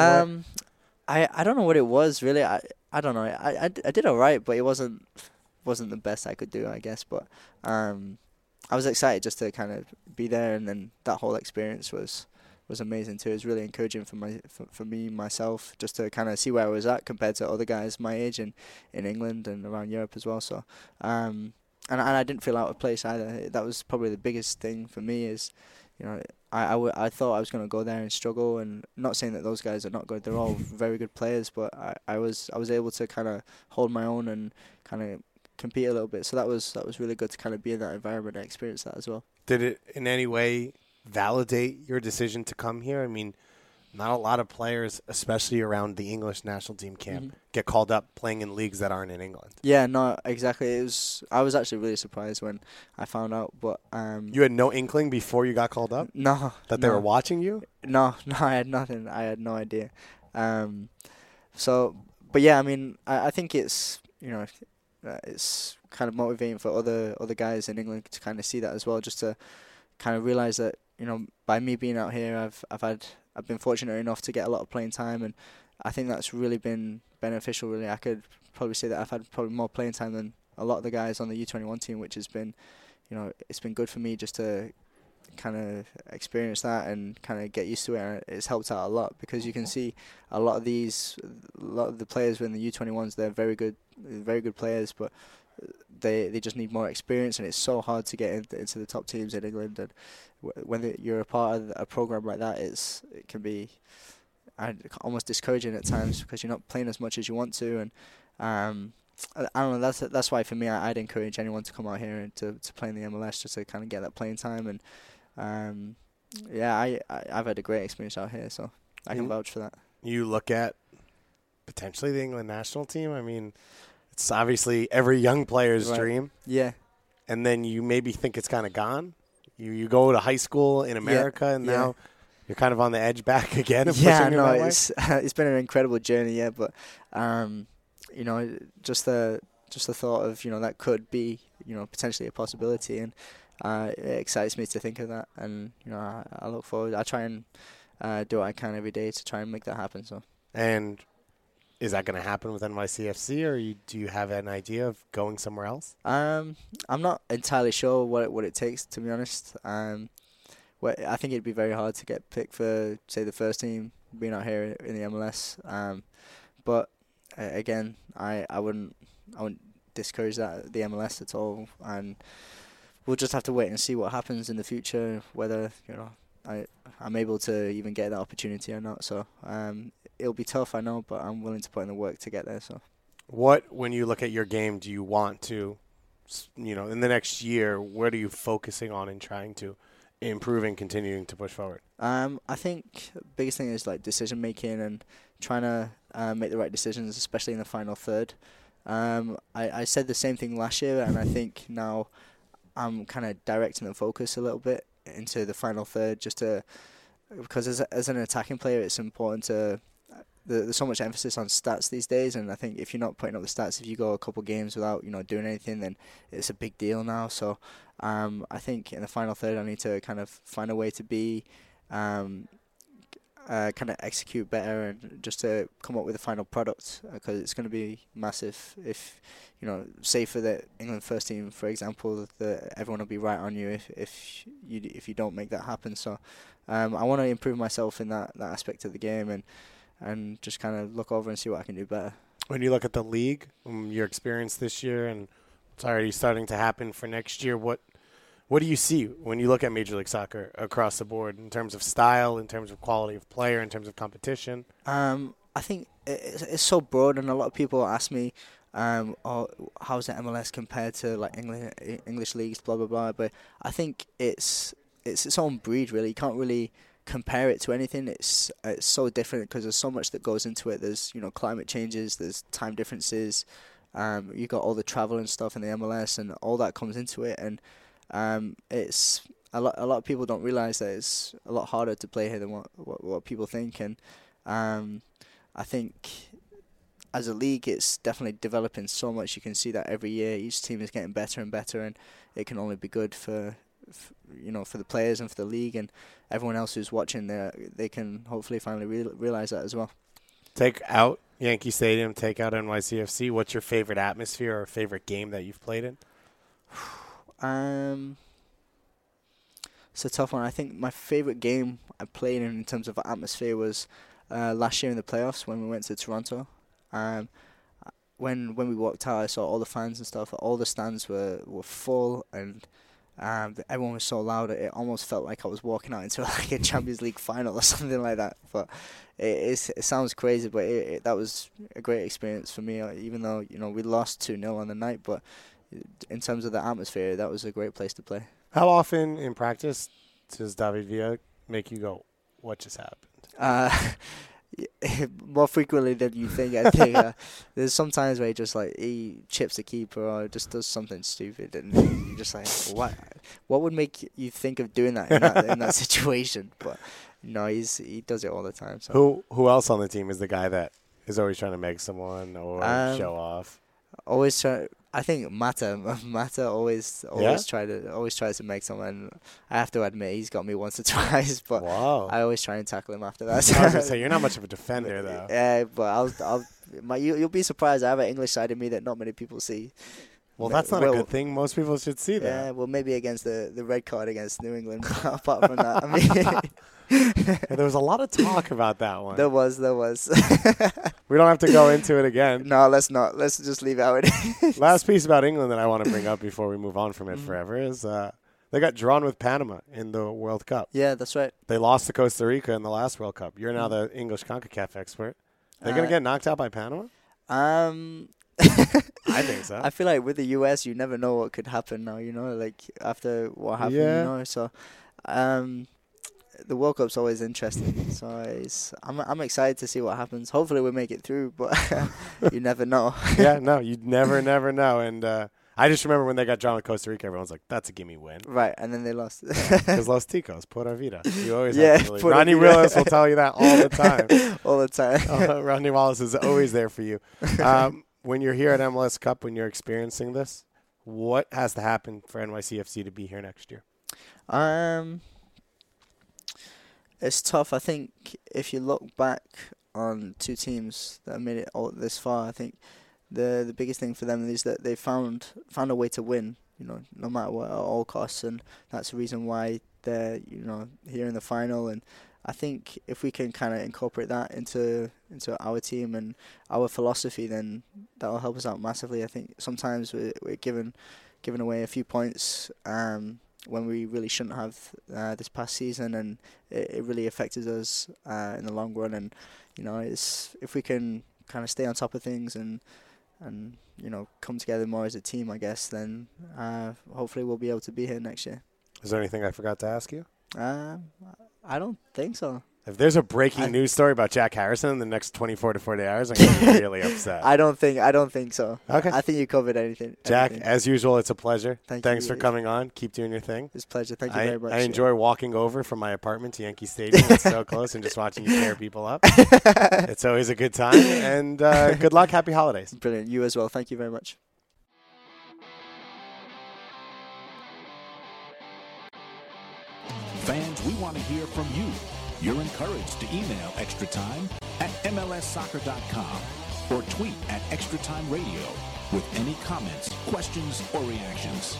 I don't know what it was, really. I don't know. I did all right, but it wasn't the best I could do, I guess. But I was excited just to kind of be there, and then that whole experience was amazing too. It was really encouraging for me myself, just to kind of see where I was at compared to other guys my age in England and around Europe as well. So and I didn't feel out of place either. That was probably the biggest thing for me is, I thought I was going to go there and struggle, and not saying that those guys are not good. They're all very good players, but I was able to kind of hold my own and kind of compete a little bit. So that was really good to kind of be in that environment and experience that as well. Did it in any way validate your decision to come here? I mean, not a lot of players, especially around the English national team camp, Mm-hmm. get called up playing in leagues that aren't in England. Yeah, no, exactly. I was actually really surprised when I found out, but You had no inkling before you got called up no, that they were watching you? No, I had nothing. I had no idea. So, but yeah, I mean, I think it's it's kind of motivating for other guys in England to kind of see that as well, just to kind of realize that by me being out here, I've been fortunate enough to get a lot of playing time, and I think that's really been beneficial. Really, I could probably say that I've had probably more playing time than a lot of the guys on the U21 team, which has been, it's been good for me just to kind of experience that and kind of get used to it. And it's helped out a lot because you can see a lot of the players in the U21s. They're very good players, but they just need more experience, and it's so hard to get into the top teams in England. And when you're a part of a program like that, it can be almost discouraging at times because you're not playing as much as you want to. And I don't know. That's why for me, I'd encourage anyone to come out here and to play in the MLS just to kind of get that playing time. And I've had a great experience out here, so I can vouch for that. You look at potentially the England national team. I mean, it's obviously every young player's dream. Yeah. And then you maybe think it's kind of gone. You go to high school in America, and now you're kind of on the edge back again. Of It's been an incredible journey, but just the thought of that could be potentially a possibility, and it excites me to think of that, and I look forward. I try and do what I can every day to try and make that happen. So. And is that going to happen with NYCFC, or do you have an idea of going somewhere else? I'm not entirely sure what it takes, to be honest. I think it'd be very hard to get picked for, say, the first team being out here in the MLS. But again, I wouldn't discourage that the MLS at all, and we'll just have to wait and see what happens in the future, whether I'm able to even get that opportunity or not. So it'll be tough, I know, but I'm willing to put in the work to get there. So, when you look at your game, do you want to, in the next year, what are you focusing on in trying to improve and continuing to push forward? I think the biggest thing is like decision making and trying to make the right decisions, especially in the final third. I said the same thing last year, and I think now I'm kind of directing the focus a little bit into the final third, because as an attacking player, it's important to. There's so much emphasis on stats these days, and I think if you're not putting up the stats, if you go a couple games without doing anything, then it's a big deal now. So I think in the final third, I need to kind of find a way to be kind of execute better and just to come up with a final product, because it's going to be massive if say for the England first team, for example, everyone will be right on you if you don't make that happen. So I want to improve myself in that aspect of the game and just kind of look over and see what I can do better. When you look at the league, your experience this year, and it's already starting to happen for next year, what do you see when you look at Major League Soccer across the board in terms of style, in terms of quality of player, in terms of competition? I think it's so broad, and a lot of people ask me, how's the MLS compared to like English leagues, blah blah blah. But I think it's its own breed, really. You can't really compare it to anything. It's so different because there's so much that goes into it. There's climate changes, there's time differences. You got all the travel and stuff in the MLS, and all that comes into it. And it's a lot of people don't realize that it's a lot harder to play here than what people think. And I think as a league, it's definitely developing so much. You can see that every year each team is getting better and better, and it can only be good for the players and for the league, and everyone else who's watching. They can hopefully finally realize that as well. Take out Yankee Stadium, take out NYCFC. What's your favorite atmosphere or favorite game that you've played in? It's a tough one. I think my favorite game I played in terms of atmosphere was last year in the playoffs when we went to Toronto. When we walked out, I saw all the fans and stuff. All the stands were full, and everyone was so loud. It almost felt like I was walking out into like a Champions League final or something like that. But it sounds crazy, but that was a great experience for me. Even though we lost 2-0 on the night, but in terms of the atmosphere, that was a great place to play. How often in practice does David Villa make you go, what just happened? More frequently than you think. I think there's some times where he chips the keeper or just does something stupid, and you're just like, what would make you think of doing that in that situation? But no, he does it all the time. So. Who else on the team is the guy that is always trying to make someone or show off? Always try. I think Mata always tries to make someone. I have to admit he's got me once or twice, but wow. I always try and tackle him after that. I was gonna say you're not much of a defender though. Yeah, but you'll be surprised. I have an English side of me that not many people see. Well, that's not a good thing. Most people should see that. Yeah, well, maybe against the red card against New England. But apart from that, I mean, there was a lot of talk about that one. There was. We don't have to go into it again. No, let's not. Let's just leave it how it is. Last piece about England that I want to bring up before we move on from it forever is they got drawn with Panama in the World Cup. Yeah, that's right. They lost to Costa Rica in the last World Cup. You're now the English CONCACAF expert. They're going to get knocked out by Panama? I think so. I feel like with the US, you never know what could happen now, like after what happened, so the World Cup's always interesting. So I'm excited to see what happens. Hopefully we make it through, but you never know. Yeah, no, you never know. And I just remember when they got drawn with Costa Rica, everyone's like, that's a gimme win. Right, and then they lost. Because Los Ticos, Pura Vida. You always have to believe. Ronnie Willis will tell you that all the time. All the time. Ronnie Wallace is always there for you. When you're here at MLS Cup, when you're experiencing this, what has to happen for NYCFC to be here next year? It's tough. I think if you look back on two teams that have made it all this far, I think the biggest thing for them is that they found a way to win, no matter what, at all costs, and that's the reason why they're, here in the final. And I think if we can kind of incorporate that into our team and our philosophy, then that'll help us out massively. I think sometimes we're giving away a few points when we really shouldn't have this past season, and it really affected us in the long run. And it's if we can kind of stay on top of things and come together more as a team, I guess, then hopefully we'll be able to be here next year. Is there anything I forgot to ask you? I don't think so. If there's a breaking news story about Jack Harrison in the next 24 to 48 hours, I'm going to be really upset. I don't think so. Okay. I think you covered anything. Jack, as usual, it's a pleasure. Thanks you. for coming on. Keep doing your thing. It's a pleasure. Thank you very much. I enjoy walking over from my apartment to Yankee Stadium. It's so close, and just watching you tear people up. It's always a good time. And good luck. Happy holidays. Brilliant. You as well. Thank you very much. Fans, we want to hear from you. You're encouraged to email Extra Time at MLSsoccer.com or tweet at Extra Time Radio with any comments, questions, or reactions.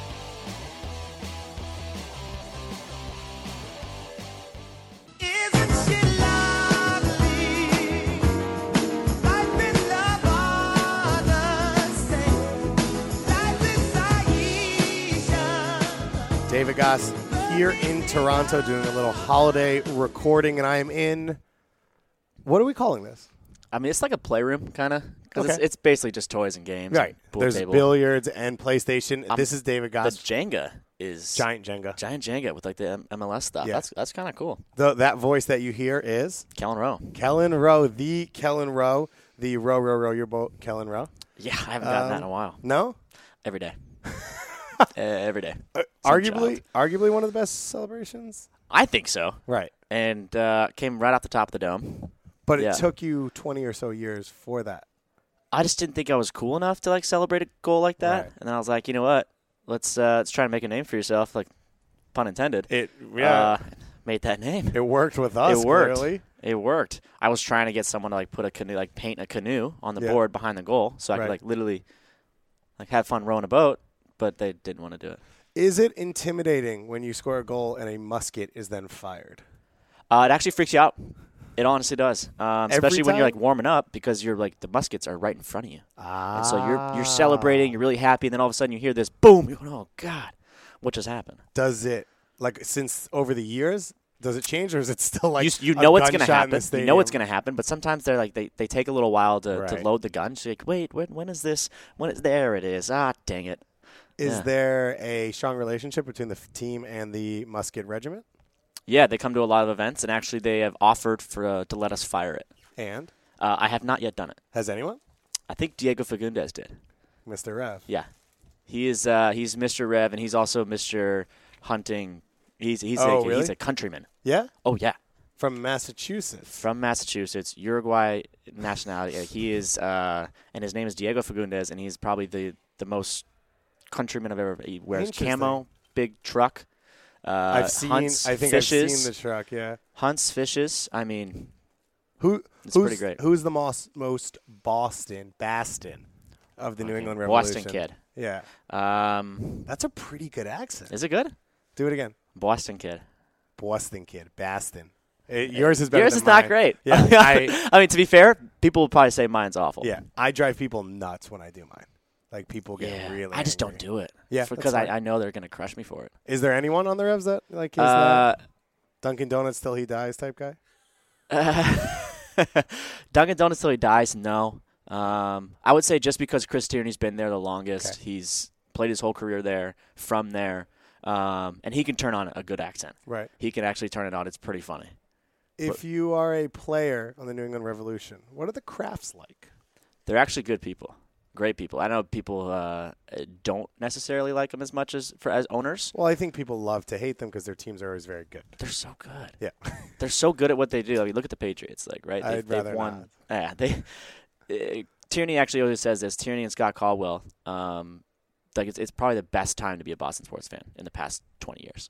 David Goss here in Toronto doing a little holiday recording, and I am in, what are we calling this? I mean, it's like a playroom, kind of, because Okay. it's basically just toys and games. Right. And pool There's table. billiards and PlayStation. This is David The Goss. Jenga is Giant Jenga. with like the MLS stuff. Yeah. That's kind of cool. That voice that you hear is Kellen Rowe. Kellen Rowe, the Kellen Rowe, the row your boat Kellen Rowe. Yeah, I haven't gotten that in a while. No? Every day. Every day. Arguably one of the best celebrations? I think so. Right. And came right off the top of the dome. But it Yeah. took you 20 or so years for that. I just didn't think I was cool enough to like celebrate a goal like that. Right. And then I was like, you know what? Let's try and make a name for yourself, like pun intended. Made that name. It worked with us. It worked. Clearly. It worked. I was trying to get someone to like put a canoe, like paint a canoe on the Yeah. board behind the goal, so I Right. could like literally like have fun rowing a boat. But they didn't want to do it. Is it intimidating when you score a goal and a musket is then fired? It actually freaks you out. It honestly does, especially when you're time? like warming up because you're like the muskets are right in front of you, and so Ah. you're celebrating, you're really happy, and then all of a sudden you hear this boom. You're going, oh God, what just happened? Does it, like, since over the years, does it change, or is it still like you a know what's going to gunshot in the happen? You know what's stadium? going to happen, but sometimes they're like they take a little while to Right. load the gun. So you're like, wait, when is this? When is there? It is. Ah, dang it. Is Yeah. there a strong relationship between the team and the musket regiment? Yeah, they come to a lot of events, and actually they have offered to let us fire it. And? I have not yet done it. Has anyone? I think Diego Fagundes did. Mr. Rev. Yeah. He's Mr. Rev, and he's also Mr. Hunting. He's a countryman. Yeah? Oh, yeah. From Massachusetts. From Massachusetts, Uruguay nationality. He is, and his name is Diego Fagundes, and he's probably the most countryman I've ever. He wears camo, big truck. I've seen the truck. Yeah. Hunts, fishes. I mean, it's pretty great. Who's the most Bastin of the New England Revolution? Boston kid. Yeah. That's a pretty good accent. Is it good? Do it again. Boston kid. Bastin. Yours is better. Yours than is not mine. great. Yeah. I mean, to be fair, people will probably say mine's awful. Yeah. I drive people nuts when I do mine. Like, people get really I just angry. don't do it. Yeah. Because I know they're going to crush me for it. Is there anyone on the Revs that is that Dunkin' Donuts till he dies type guy? Dunkin' Donuts till he dies, no. I would say just because Chris Tierney's been there the longest, he's played his whole career there, from there, and he can turn on a good accent. Right. He can actually turn it on. It's pretty funny. If you are a player on the New England Revolution, what are the Crafts like? They're actually good people. Great people. I know people don't necessarily like them as much as owners. Well, I think people love to hate them because their teams are always very good. They're so good. Yeah. They're so good at what they do. I mean, look at the Patriots, right? I'd rather won. not. Yeah, Tierney actually always says this. Tierney and Scott Caldwell, it's probably the best time to be a Boston sports fan in the past 20 years.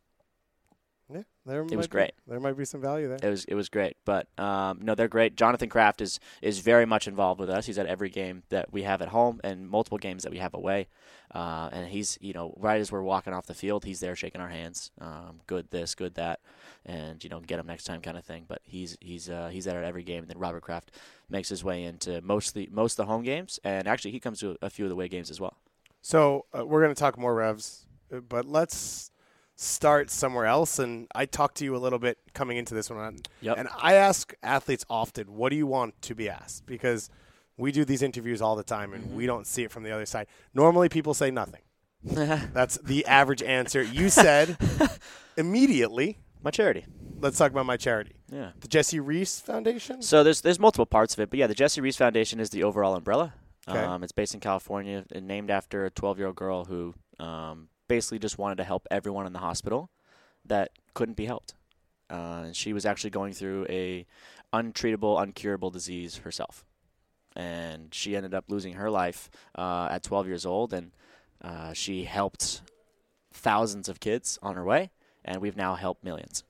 Yeah, it was great. There might be some value there. It was great, but no, they're great. Jonathan Kraft is very much involved with us. He's at every game that we have at home and multiple games that we have away. And he's right as we're walking off the field, he's there shaking our hands. Good this, good that, and get him next time kind of thing. But he's there at every game. And then Robert Kraft makes his way into most of the home games, and actually he comes to a few of the away games as well. So we're going to talk more Revs, but let's start somewhere else. And I talked to you a little bit coming into this one. Yep. And I ask athletes often, what do you want to be asked? Because we do these interviews all the time, and we don't see it from the other side. Normally people say nothing. That's the average answer. You said immediately. My charity. Let's talk about my charity. Yeah. The Jesse Reese Foundation? So there's multiple parts of it. But, yeah, the Jesse Reese Foundation is the overall umbrella. Okay. It's based in California and named after a 12-year-old girl who basically just wanted to help everyone in the hospital that couldn't be helped. And she was actually going through a untreatable, uncurable disease herself. And she ended up losing her life at 12 years old, and she helped thousands of kids on her way, and we've now helped millions.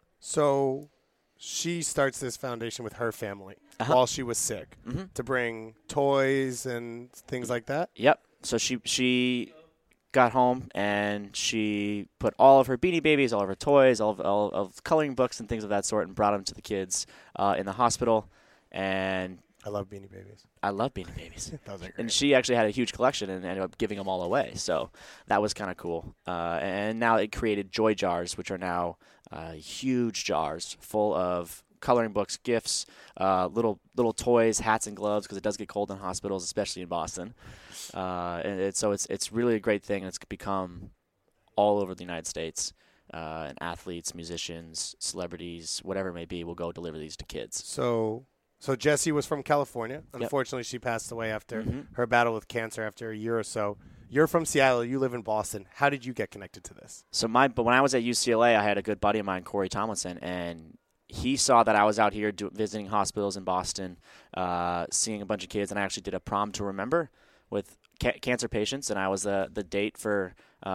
So she starts this foundation with her family while she was sick to bring toys and things like that? Yep. So she got home and she put all of her Beanie Babies, all of her toys, all of coloring books and things of that sort and brought them to the kids in the hospital. And I love Beanie Babies. I love Beanie Babies. Those are great. And she actually had a huge collection and ended up giving them all away. So that was kind of cool. And now it created Joy Jars, which are now huge jars full of coloring books, gifts, little toys, hats, and gloves, because it does get cold in hospitals, especially in Boston. And so it's really a great thing. It's become all over the United States. And athletes, musicians, celebrities, whatever it may be, will go deliver these to kids. So Jessie was from California. Unfortunately, she passed away after her battle with cancer after a year or so. You're from Seattle. You live in Boston. How did you get connected to this? But when I was at UCLA, I had a good buddy of mine, Corey Tomlinson, and he saw that I was out here visiting hospitals in Boston, seeing a bunch of kids, and I actually did a prom to remember with cancer patients, and I was the date for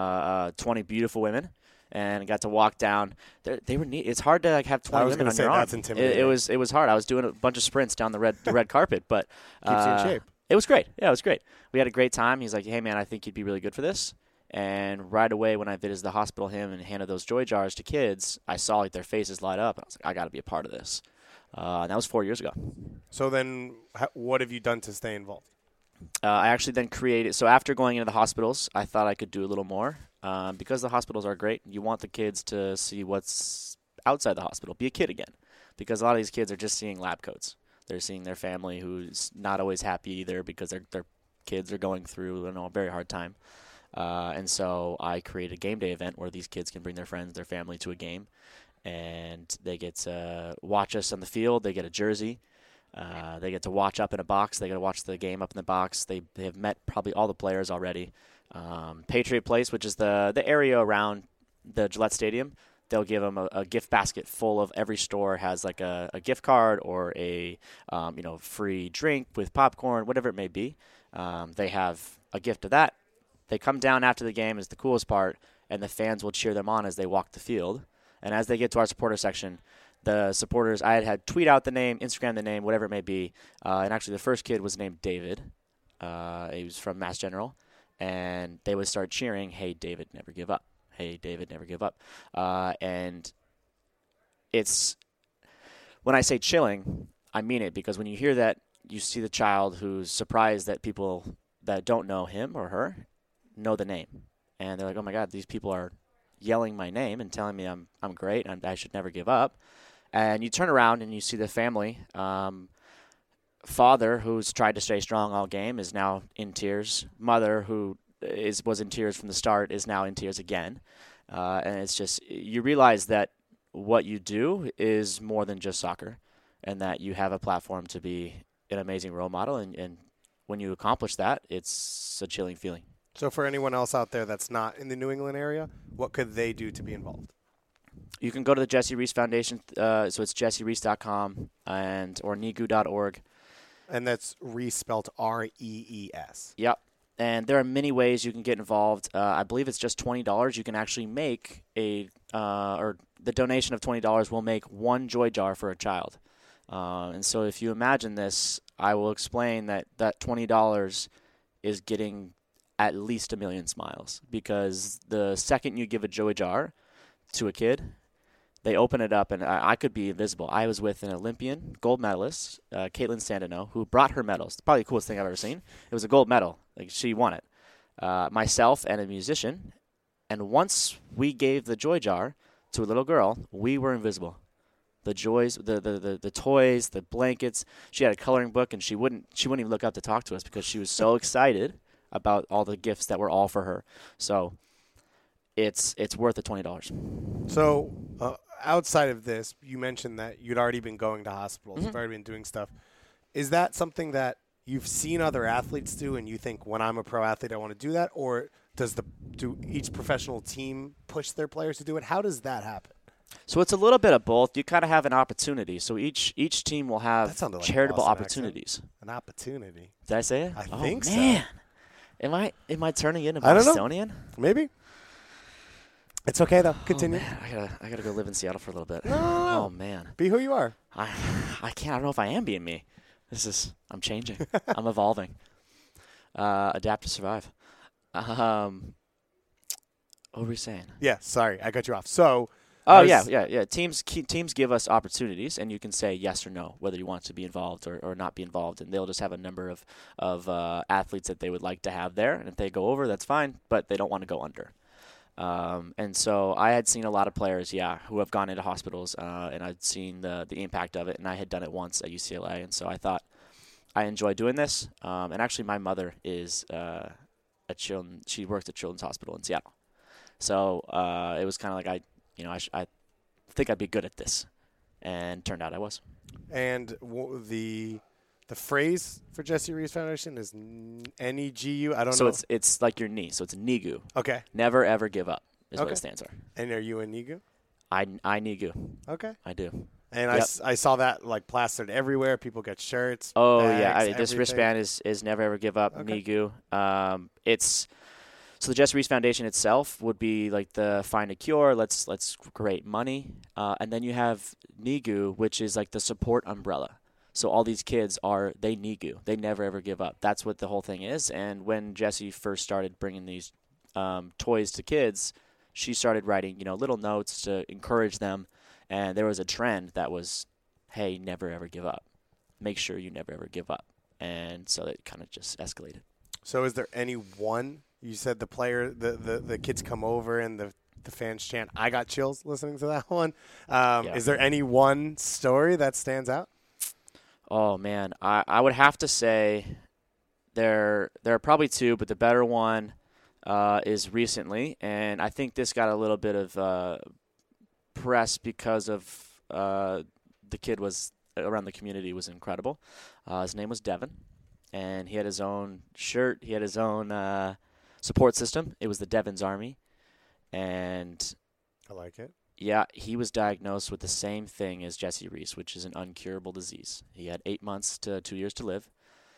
20 beautiful women. And got to walk down. They were neat. It's hard to have 20 women on your arm. That's intimidating. It was hard. I was doing a bunch of sprints down the red carpet, but keeps you in shape. It was great. Yeah, it was great. We had a great time. He's like, "Hey man, I think you'd be really good for this." And right away, when I visited the hospital, him and handed those Joy Jars to kids, I saw like their faces light up, and I was like, "I got to be a part of this." And that was 4 years ago. So then, what have you done to stay involved? I actually then created. So after going into the hospitals, I thought I could do a little more. Because the hospitals are great, you want the kids to see what's outside the hospital. Be a kid again. Because a lot of these kids are just seeing lab coats. They're seeing their family who's not always happy either because their kids are going through a very hard time. And so I created a game day event where these kids can bring their friends, their family to a game. and they get to watch us on the field. They get a jersey. They get to watch up in a box. They get to watch the game up in the box. They have met probably all the players already. Patriot Place, which is the area around the Gillette Stadium, they'll give them a gift basket full of every store has like a gift card or a free drink with popcorn, whatever it may be. They have a gift of that. They come down after the game is the coolest part, and the fans will cheer them on as they walk the field. And as they get to our supporter section, the supporters, I had tweet out the name, Instagram the name, whatever it may be. And actually the first kid was named David. He was from Mass General. And they would start cheering, "Hey, David, never give up. Hey, David, never give up." And it's, when I say chilling, I mean it, because when you hear that, you see the child who's surprised that people that don't know him or her know the name. And they're like, "Oh my God, these people are yelling my name and telling me I'm great and I should never give up." And you turn around and you see the family. Father, who's tried to stay strong all game, is now in tears. Mother, who was in tears from the start, is now in tears again. And it's just, you realize that what you do is more than just soccer, and that you have a platform to be an amazing role model. And when you accomplish that, it's a chilling feeling. So for anyone else out there that's not in the New England area, what could they do to be involved? You can go to the Jesse Reese Foundation. So it's jessereese.com or nigu.org. And that's Reese spelled R-E-E-S. Yep. And there are many ways you can get involved. I believe it's just $20. You can actually make or the donation of $20 will make one Joy Jar for a child. And so if you imagine this, I will explain that $20 is getting at least 1 million smiles, because the second you give a Joy Jar to a kid, they open it up, and I could be invisible. I was with an Olympian gold medalist, Caitlin Sandino, who brought her medals. It's probably the coolest thing I've ever seen. It was a gold medal. Like, she won it. Myself and a musician. And once we gave the Joy Jar to a little girl, we were invisible. The joys, the toys, the blankets. She had a coloring book, and she wouldn't even look up to talk to us because she was so excited about all the gifts that were all for her. So it's worth the $20. So outside of this, you mentioned that you'd already been going to hospitals. Mm-hmm. You've already been doing stuff. Is that something that you've seen other athletes do, and you think, when I'm a pro athlete, I want to do that? Or do each professional team push their players to do it? How does that happen? So it's a little bit of both. You kind of have an opportunity. So each team will have like charitable Boston opportunities. Accent. An opportunity. Did I say it? I think so. Man. Am I turning into I don't know. Bostonian? Maybe. It's okay though. Continue. Oh, man. I gotta go live in Seattle for a little bit. No. Oh man. Be who you are. I can't. I don't know if I am being me. I'm changing. I'm evolving. Adapt to survive. What were we saying? Yeah. Sorry, I cut you off. So. Yeah. Teams give us opportunities, and you can say yes or no, whether you want to be involved or not be involved. And they'll just have a number of athletes that they would like to have there. And if they go over, that's fine, but they don't want to go under. And so I had seen a lot of players, who have gone into hospitals, and I'd seen the impact of it, and I had done it once at UCLA. And so I thought I enjoy doing this. And actually my mother is she works at Children's Hospital in Seattle. So it was kind of like I think I'd be good at this, and turned out I was. And the phrase for Jesse Reese Foundation is NEGU. I don't know. So it's like your knee. So it's NEGU. Okay. Never ever give up is what Okay. it stands for. And are you a NEGU? I NEGU. Okay. I do. And Yep. I saw that like plastered everywhere. People get shirts. Oh bags, yeah, this everything. wristband is never ever give up. Okay. NEGU. So the Jesse Reese Foundation itself would be like the Find a Cure. Let's create money, and then you have NEGU, which is like the support umbrella. So all these kids they NEGU. They never ever give up. That's what the whole thing is. And when Jesse first started bringing these toys to kids, she started writing little notes to encourage them. And there was a trend that was, hey, never ever give up. Make sure you never ever give up. And so it kind of just escalated. So is there any one? You said the player, the kids come over and the fans chant. I got chills listening to that one. Yeah. Is there any one story that stands out? Oh man, I would have to say there are probably two, but the better one is recently, and I think this got a little bit of press because of the kid was around the community was incredible. His name was Devin, and he had his own shirt. He had his own support system. It was the Devin's Army, and I like it. yeah, he was diagnosed with the same thing as Jesse Reese, which is an incurable disease. He had 8 months to 2 years to live.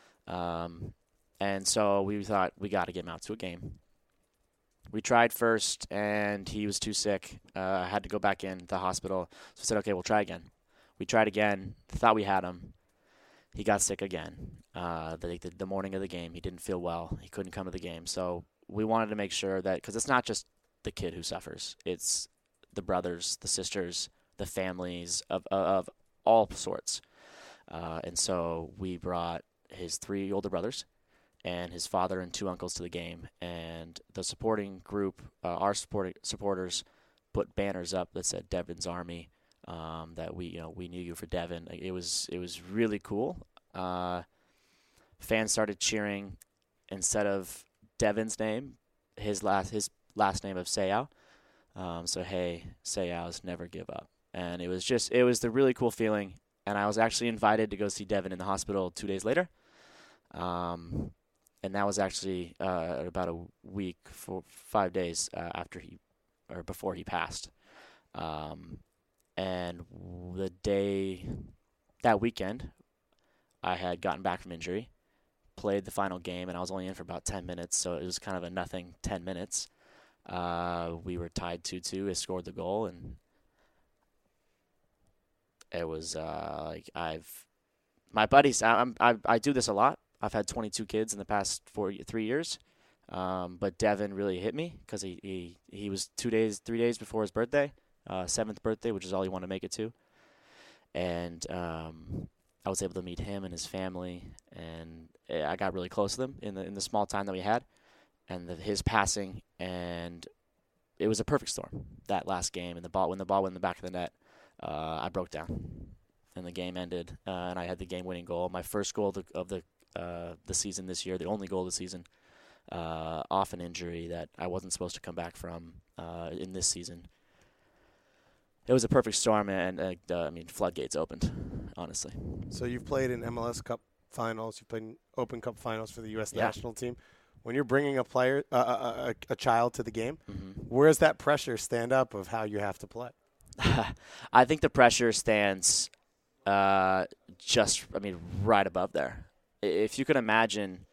And so we thought we got to get him out to a game. We tried first, and he was too sick. Had to go back in the hospital. So we said, okay, we'll try again. We tried again. Thought we had him. He got sick again. The morning of the game, he didn't feel well. He couldn't come to the game. So we wanted to make sure that, because it's not just the kid who suffers. It's the brothers, the sisters, the families of all sorts. And so we brought his 3 older brothers and his father and 2 uncles to the game. And the supporting group, our supporters, put banners up that said Devin's Army, that we knew you for Devin. It was really cool. Fans started cheering instead of Devin's name, his last name of Seau. So hey, Seau's never give up. And it was the really cool feeling. And I was actually invited to go see Devin in the hospital 2 days later. And that was actually about a week, 5 days before he passed. And that weekend, I had gotten back from injury, played the final game, and I was only in for about 10 minutes, so it was kind of a nothing 10 minutes. We were tied 2-2. I scored the goal, and it was my buddies. I do this a lot. I've had 22 kids in the past 3 years, but Devin really hit me because he was 3 days before his birthday, 7th birthday, which is all he wanted to make it to, and I was able to meet him and his family, and I got really close to them in the small time that we had. And his passing, and it was a perfect storm, that last game. And when the ball went in the back of the net, I broke down, and the game ended, and I had the game-winning goal, my first goal of the season this year, the only goal of the season, off an injury that I wasn't supposed to come back from in this season. It was a perfect storm, and floodgates opened, honestly. So you've played in MLS Cup finals, you've played in Open Cup finals for the U.S. national team. When you're bringing a player, a child to the game, where does that pressure stand up of how you have to play? I think the pressure stands right above there. If you can imagine,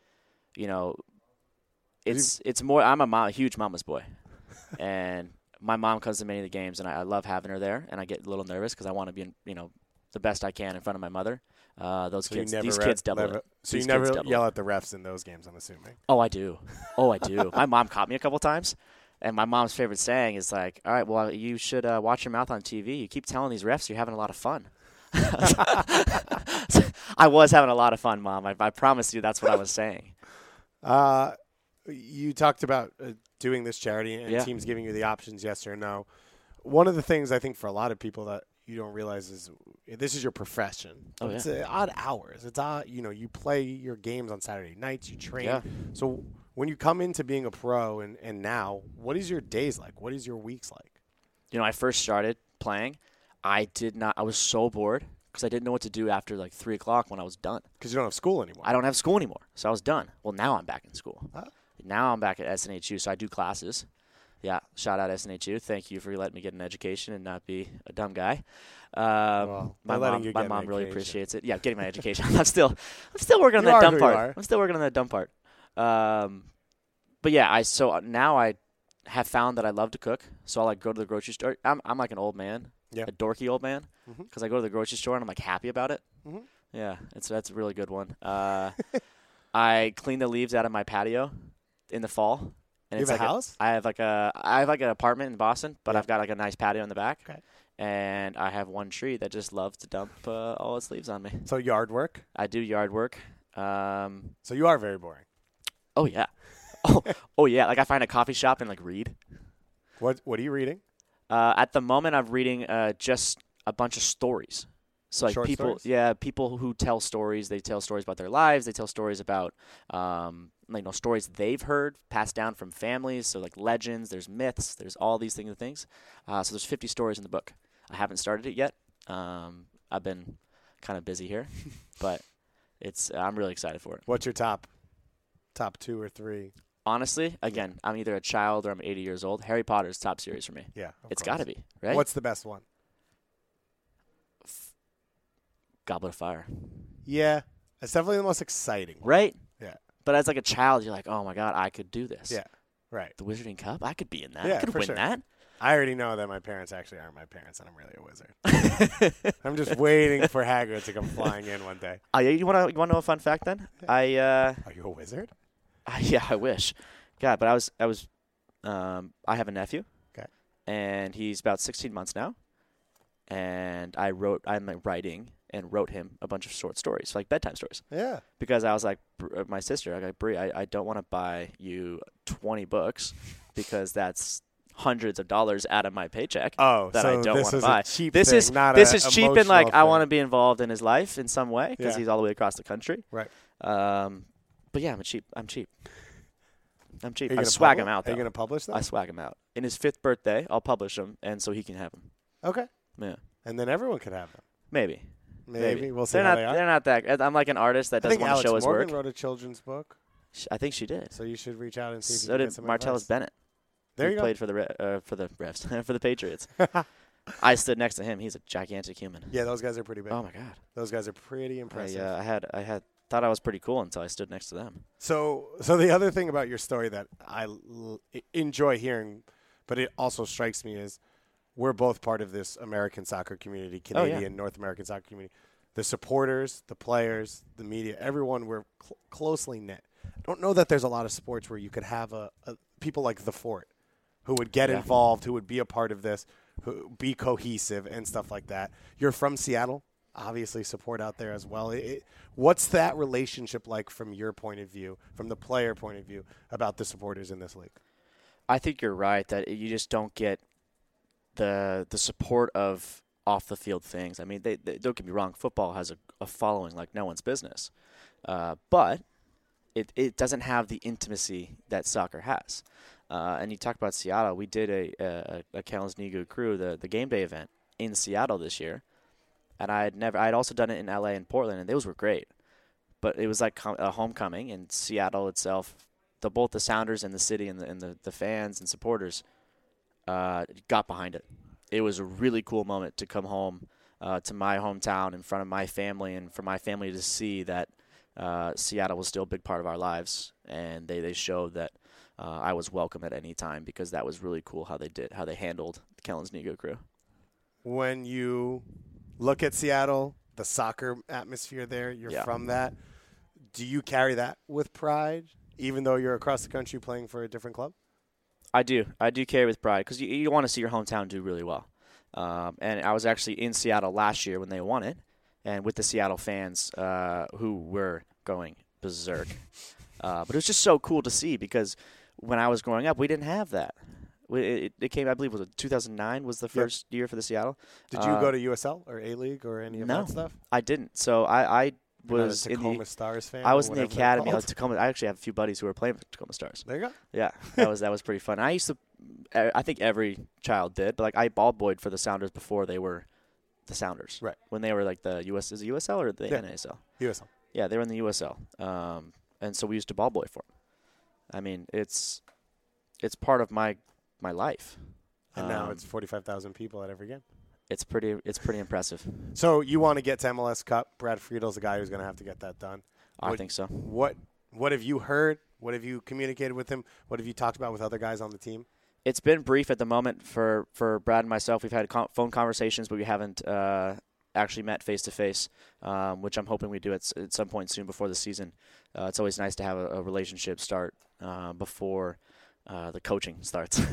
it's more. I'm a huge mama's boy, and my mom comes to many of the games, and I love having her there, and I get a little nervous because I want to be, the best I can in front of my mother. These kids double it. So you never yell at the refs in those games, I'm assuming. Oh, I do. My mom caught me a couple times, and my mom's favorite saying is like, all right, well, you should watch your mouth on TV. You keep telling these refs you're having a lot of fun. I was having a lot of fun, Mom. I promise you that's what I was saying. You talked about doing this charity and teams giving you the options, yes or no. One of the things I think for a lot of people that you don't realize is this is your profession. It's odd hours. It's odd, you play your games on Saturday nights, you train. Yeah. So when you come into being a pro and now, what is your days like? What is your weeks like? I first started playing. I was so bored because I didn't know what to do after like 3 o'clock when I was done. Because you don't have school anymore. I don't have school anymore. So I was done. Well, now I'm back in school. Now I'm back at SNHU, so I do classes. Yeah, shout out SNHU. Thank you for letting me get an education and not be a dumb guy. My mom really appreciates it. Yeah, getting my education. I'm still working on that dumb part. I'm still working on that dumb part. But yeah, now I have found that I love to cook. So I go to the grocery store. I'm like an old man, a dorky old man, because I go to the grocery store and I'm like happy about it. Mm-hmm. Yeah, that's a really good one. I clean the leaves out of my patio in the fall. And you have a house? I have an apartment in Boston, but I've got like a nice patio in the back. Okay. And I have one tree that just loves to dump all its leaves on me. So yard work? I do yard work. So you are very boring. Oh yeah. Oh yeah. Like I find a coffee shop and like read. What are you reading? At the moment, I'm reading just a bunch of stories. So like people who tell stories. They tell stories about their lives. They tell stories about stories they've heard passed down from families. So like legends, there's myths, there's all these things. So there's 50 stories in the book. I haven't started it yet. I've been kind of busy here, but I'm really excited for it. What's your top 2 or 3? Honestly, again, I'm either a child or I'm 80 years old. Harry Potter's top series for me. Yeah, it's got to be, right? What's the best one? Goblet of Fire. Yeah, it's definitely the most exciting one. Right? Yeah. But as like a child, you're like, oh my God, I could do this. Yeah, right. The Wizarding Cup, I could be in that. Yeah, I could for win sure. that. I already know that my parents actually aren't my parents, and I'm really a wizard. I'm just waiting for Hagrid to come flying in one day. You want to know a fun fact then? Are you a wizard? Yeah, I wish. God, but I have a nephew. Okay. And he's about 16 months now. And I'm writing and wrote him a bunch of short stories, like bedtime stories. Yeah. Because I was like, my sister, I was like, Brie, I don't want to buy you 20 books because that's hundreds of dollars out of my paycheck that I don't want to buy. This is cheap and like I want to be involved in his life in some way because he's all the way across the country. Right. But yeah, I'm cheap. I swag him out. Are you going to publish them? I swag him out. In his 5th birthday, I'll publish them, and so he can have them. Okay. Yeah. And then everyone could have them. Maybe. We'll see how they are. They're not that. I'm like an artist that doesn't want to show his work. I think Alex Morgan wrote a children's book. I think she did. So you should reach out and see if you so can did get some Martellus advice. Bennett. There he you go. played for the Refs, for the Patriots. I stood next to him. He's a gigantic human. Yeah, those guys are pretty big. Oh my God. Those guys are pretty impressive. I thought I was pretty cool until I stood next to them. So the other thing about your story that I enjoy hearing, but it also strikes me is we're both part of this American soccer community, Canadian, North American soccer community. The supporters, the players, the media, everyone, we're closely knit. I don't know that there's a lot of sports where you could have people like the Fort who would get involved, who would be a part of this, who be cohesive and stuff like that. You're from Seattle. Obviously support out there as well. What's that relationship like from your point of view, from the player point of view, about the supporters in this league? I think you're right that you just don't get the support of off-the-field things. I mean, they don't get me wrong, football has a following like no one's business. But it doesn't have the intimacy that soccer has. And you talk about Seattle. We did a Kellens Nigu Crew, the game day event in Seattle this year. And I'd also done it in LA and Portland, and those were great. But it was like a homecoming, and Seattle itself, both the Sounders and the city and the fans and supporters got behind it. It was a really cool moment to come home to my hometown in front of my family, and for my family to see that Seattle was still a big part of our lives, and they showed that I was welcome at any time, because that was really cool how they handled the Kellens Nigu Crew. When you look at Seattle, the soccer atmosphere there, you're from that. Do you carry that with pride, even though you're across the country playing for a different club? I do carry with pride, because you want to see your hometown do really well. And I was actually in Seattle last year when they won it, and with the Seattle fans who were going berserk. But it was just so cool to see, because when I was growing up, we didn't have that. It came, I believe, was 2009 was the first year for the Seattle. Did you go to USL or A-League or any of that stuff? I didn't. So I was in the Tacoma Stars fan. I was in the academy. Tacoma. I actually have a few buddies who were playing for Tacoma Stars. There you go. Yeah, that was pretty fun. I think every child did, but like I ball boyed for the Sounders before they were the Sounders. Right. When they were like the is it USL or the NASL? USL. Yeah, they were in the USL. And so we used to ball boy for them. I mean, it's part of my life. And now it's 45,000 people at every game. It's pretty impressive. So you want to get to MLS Cup. Brad Friedel's the guy who's going to have to get that done. I think so. What have you heard? What have you communicated with him? What have you talked about with other guys on the team? It's been brief at the moment for Brad and myself. We've had phone conversations, but we haven't actually met face-to-face, which I'm hoping we do at some point soon before the season. It's always nice to have a relationship start before the coaching starts.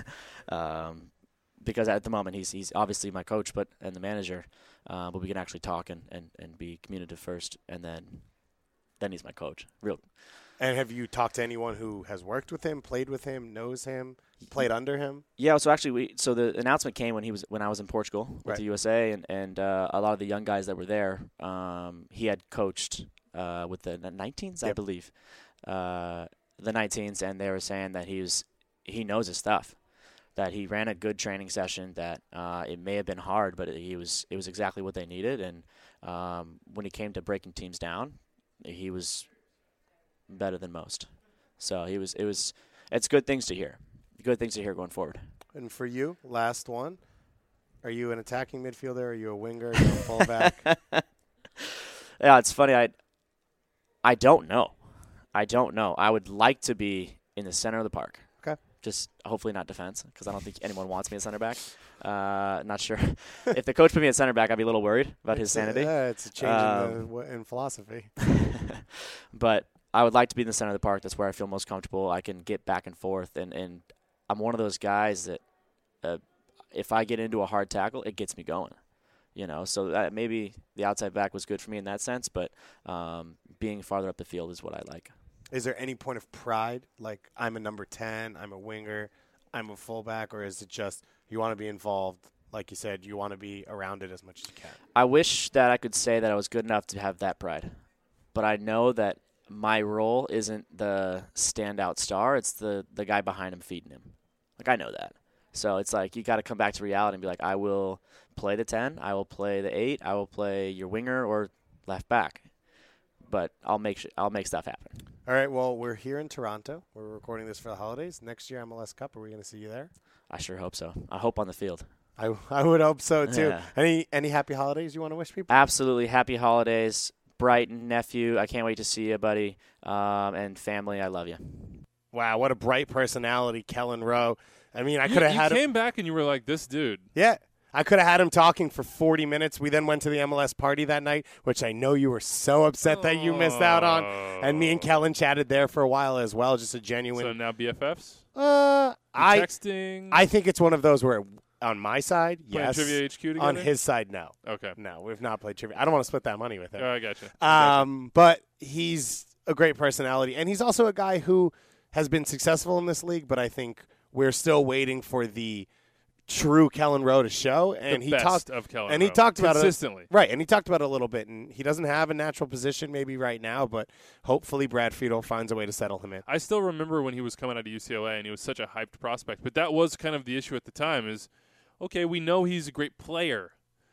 Because at the moment he's obviously my coach and the manager, but we can actually talk and be communicative first, and then he's my coach. And have you talked to anyone who has worked with him, played with him, knows him, played under him? Yeah, so actually the announcement came when I was in Portugal with the USA, and a lot of the young guys that were there, he had coached with the 19s, I believe. the 19s, and they were saying that he knows his stuff, that he ran a good training session, that it may have been hard, but it was exactly what they needed. And when he came to breaking teams down, he was better than most. So it's good things to hear. Good things to hear going forward. And for you, last one, are you an attacking midfielder? Are you a winger? Are you a fullback? Yeah, it's funny. I don't know. I would like to be in the center of the park. Okay. Just hopefully not defense, because I don't think anyone wants me at center back. Not sure. If the coach put me at center back, I'd be a little worried about his sanity. It's a change in philosophy. But I would like to be in the center of the park. That's where I feel most comfortable. I can get back and forth, and I'm one of those guys that if I get into a hard tackle, it gets me going. So that maybe the outside back was good for me in that sense, but being farther up the field is what I like. Is there any point of pride, like I'm a number 10, I'm a winger, I'm a fullback, or is it just you want to be involved, like you said, you want to be around it as much as you can? I wish that I could say that I was good enough to have that pride, but I know that my role isn't the standout star, it's the guy behind him feeding him. Like, I know that. So it's like you got to come back to reality and be like, I will play the 10, I will play the 8, I will play your winger or left back. But I'll make stuff happen. All right, well, we're here in Toronto. We're recording this for the holidays. Next year, MLS Cup, are we going to see you there? I sure hope so. I hope on the field. I would hope so, too. Yeah. Any happy holidays you want to wish people? Absolutely. Happy holidays. Brighton, nephew, I can't wait to see you, buddy. And family, I love you. Wow, what a bright personality, Kellen Rowe. I mean, I could have had him. You came back and you were like, this dude. Yeah. I could have had him talking for 40 minutes. We then went to the MLS party that night, which I know you were so upset that you missed out on. And me and Kellen chatted there for a while as well, just a genuine. So now BFFs? Texting? I think it's one of those where on my side, playing yes. Trivia HQ together? On his side, no. Okay. No, we've not played trivia. I don't want to split that money with him. Oh, I gotcha. But he's a great personality. And he's also a guy who has been successful in this league, but I think we're still waiting for the true Kellen Rowe to show, and he talked about consistently. Right, and he talked about it a little bit, and he doesn't have a natural position maybe right now, but hopefully Brad Friedel finds a way to settle him in. I still remember when he was coming out of UCLA, and he was such a hyped prospect, but that was kind of the issue at the time is, okay, we know he's a great player.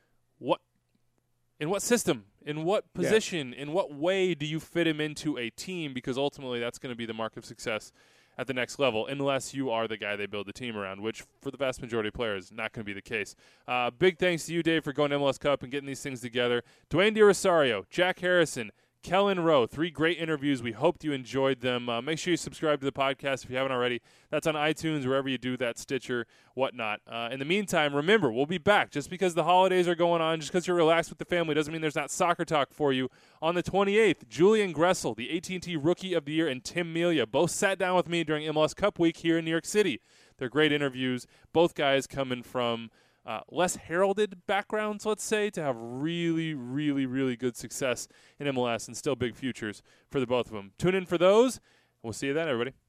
In what system? In what position? Yeah. In what way do you fit him into a team? Because ultimately that's going to be the mark of success at the next level, unless you are the guy they build the team around, which for the vast majority of players is not going to be the case. Big thanks to you, Dave, for going to MLS Cup and getting these things together. Dwayne DiRosario, Jack Harrison, Kellen Rowe, 3 great interviews. We hoped you enjoyed them. Make sure you subscribe to the podcast if you haven't already. That's on iTunes, wherever you do that, Stitcher, whatnot. In the meantime, remember, we'll be back. Just because the holidays are going on, just because you're relaxed with the family, doesn't mean there's not soccer talk for you. On the 28th, Julian Gressel, the AT&T Rookie of the Year, and Tim Melia both sat down with me during MLS Cup Week here in New York City. They're great interviews. Both guys coming from less heralded backgrounds, let's say, to have really, really, really good success in MLS and still big futures for the both of them. Tune in for those. We'll see you then, everybody.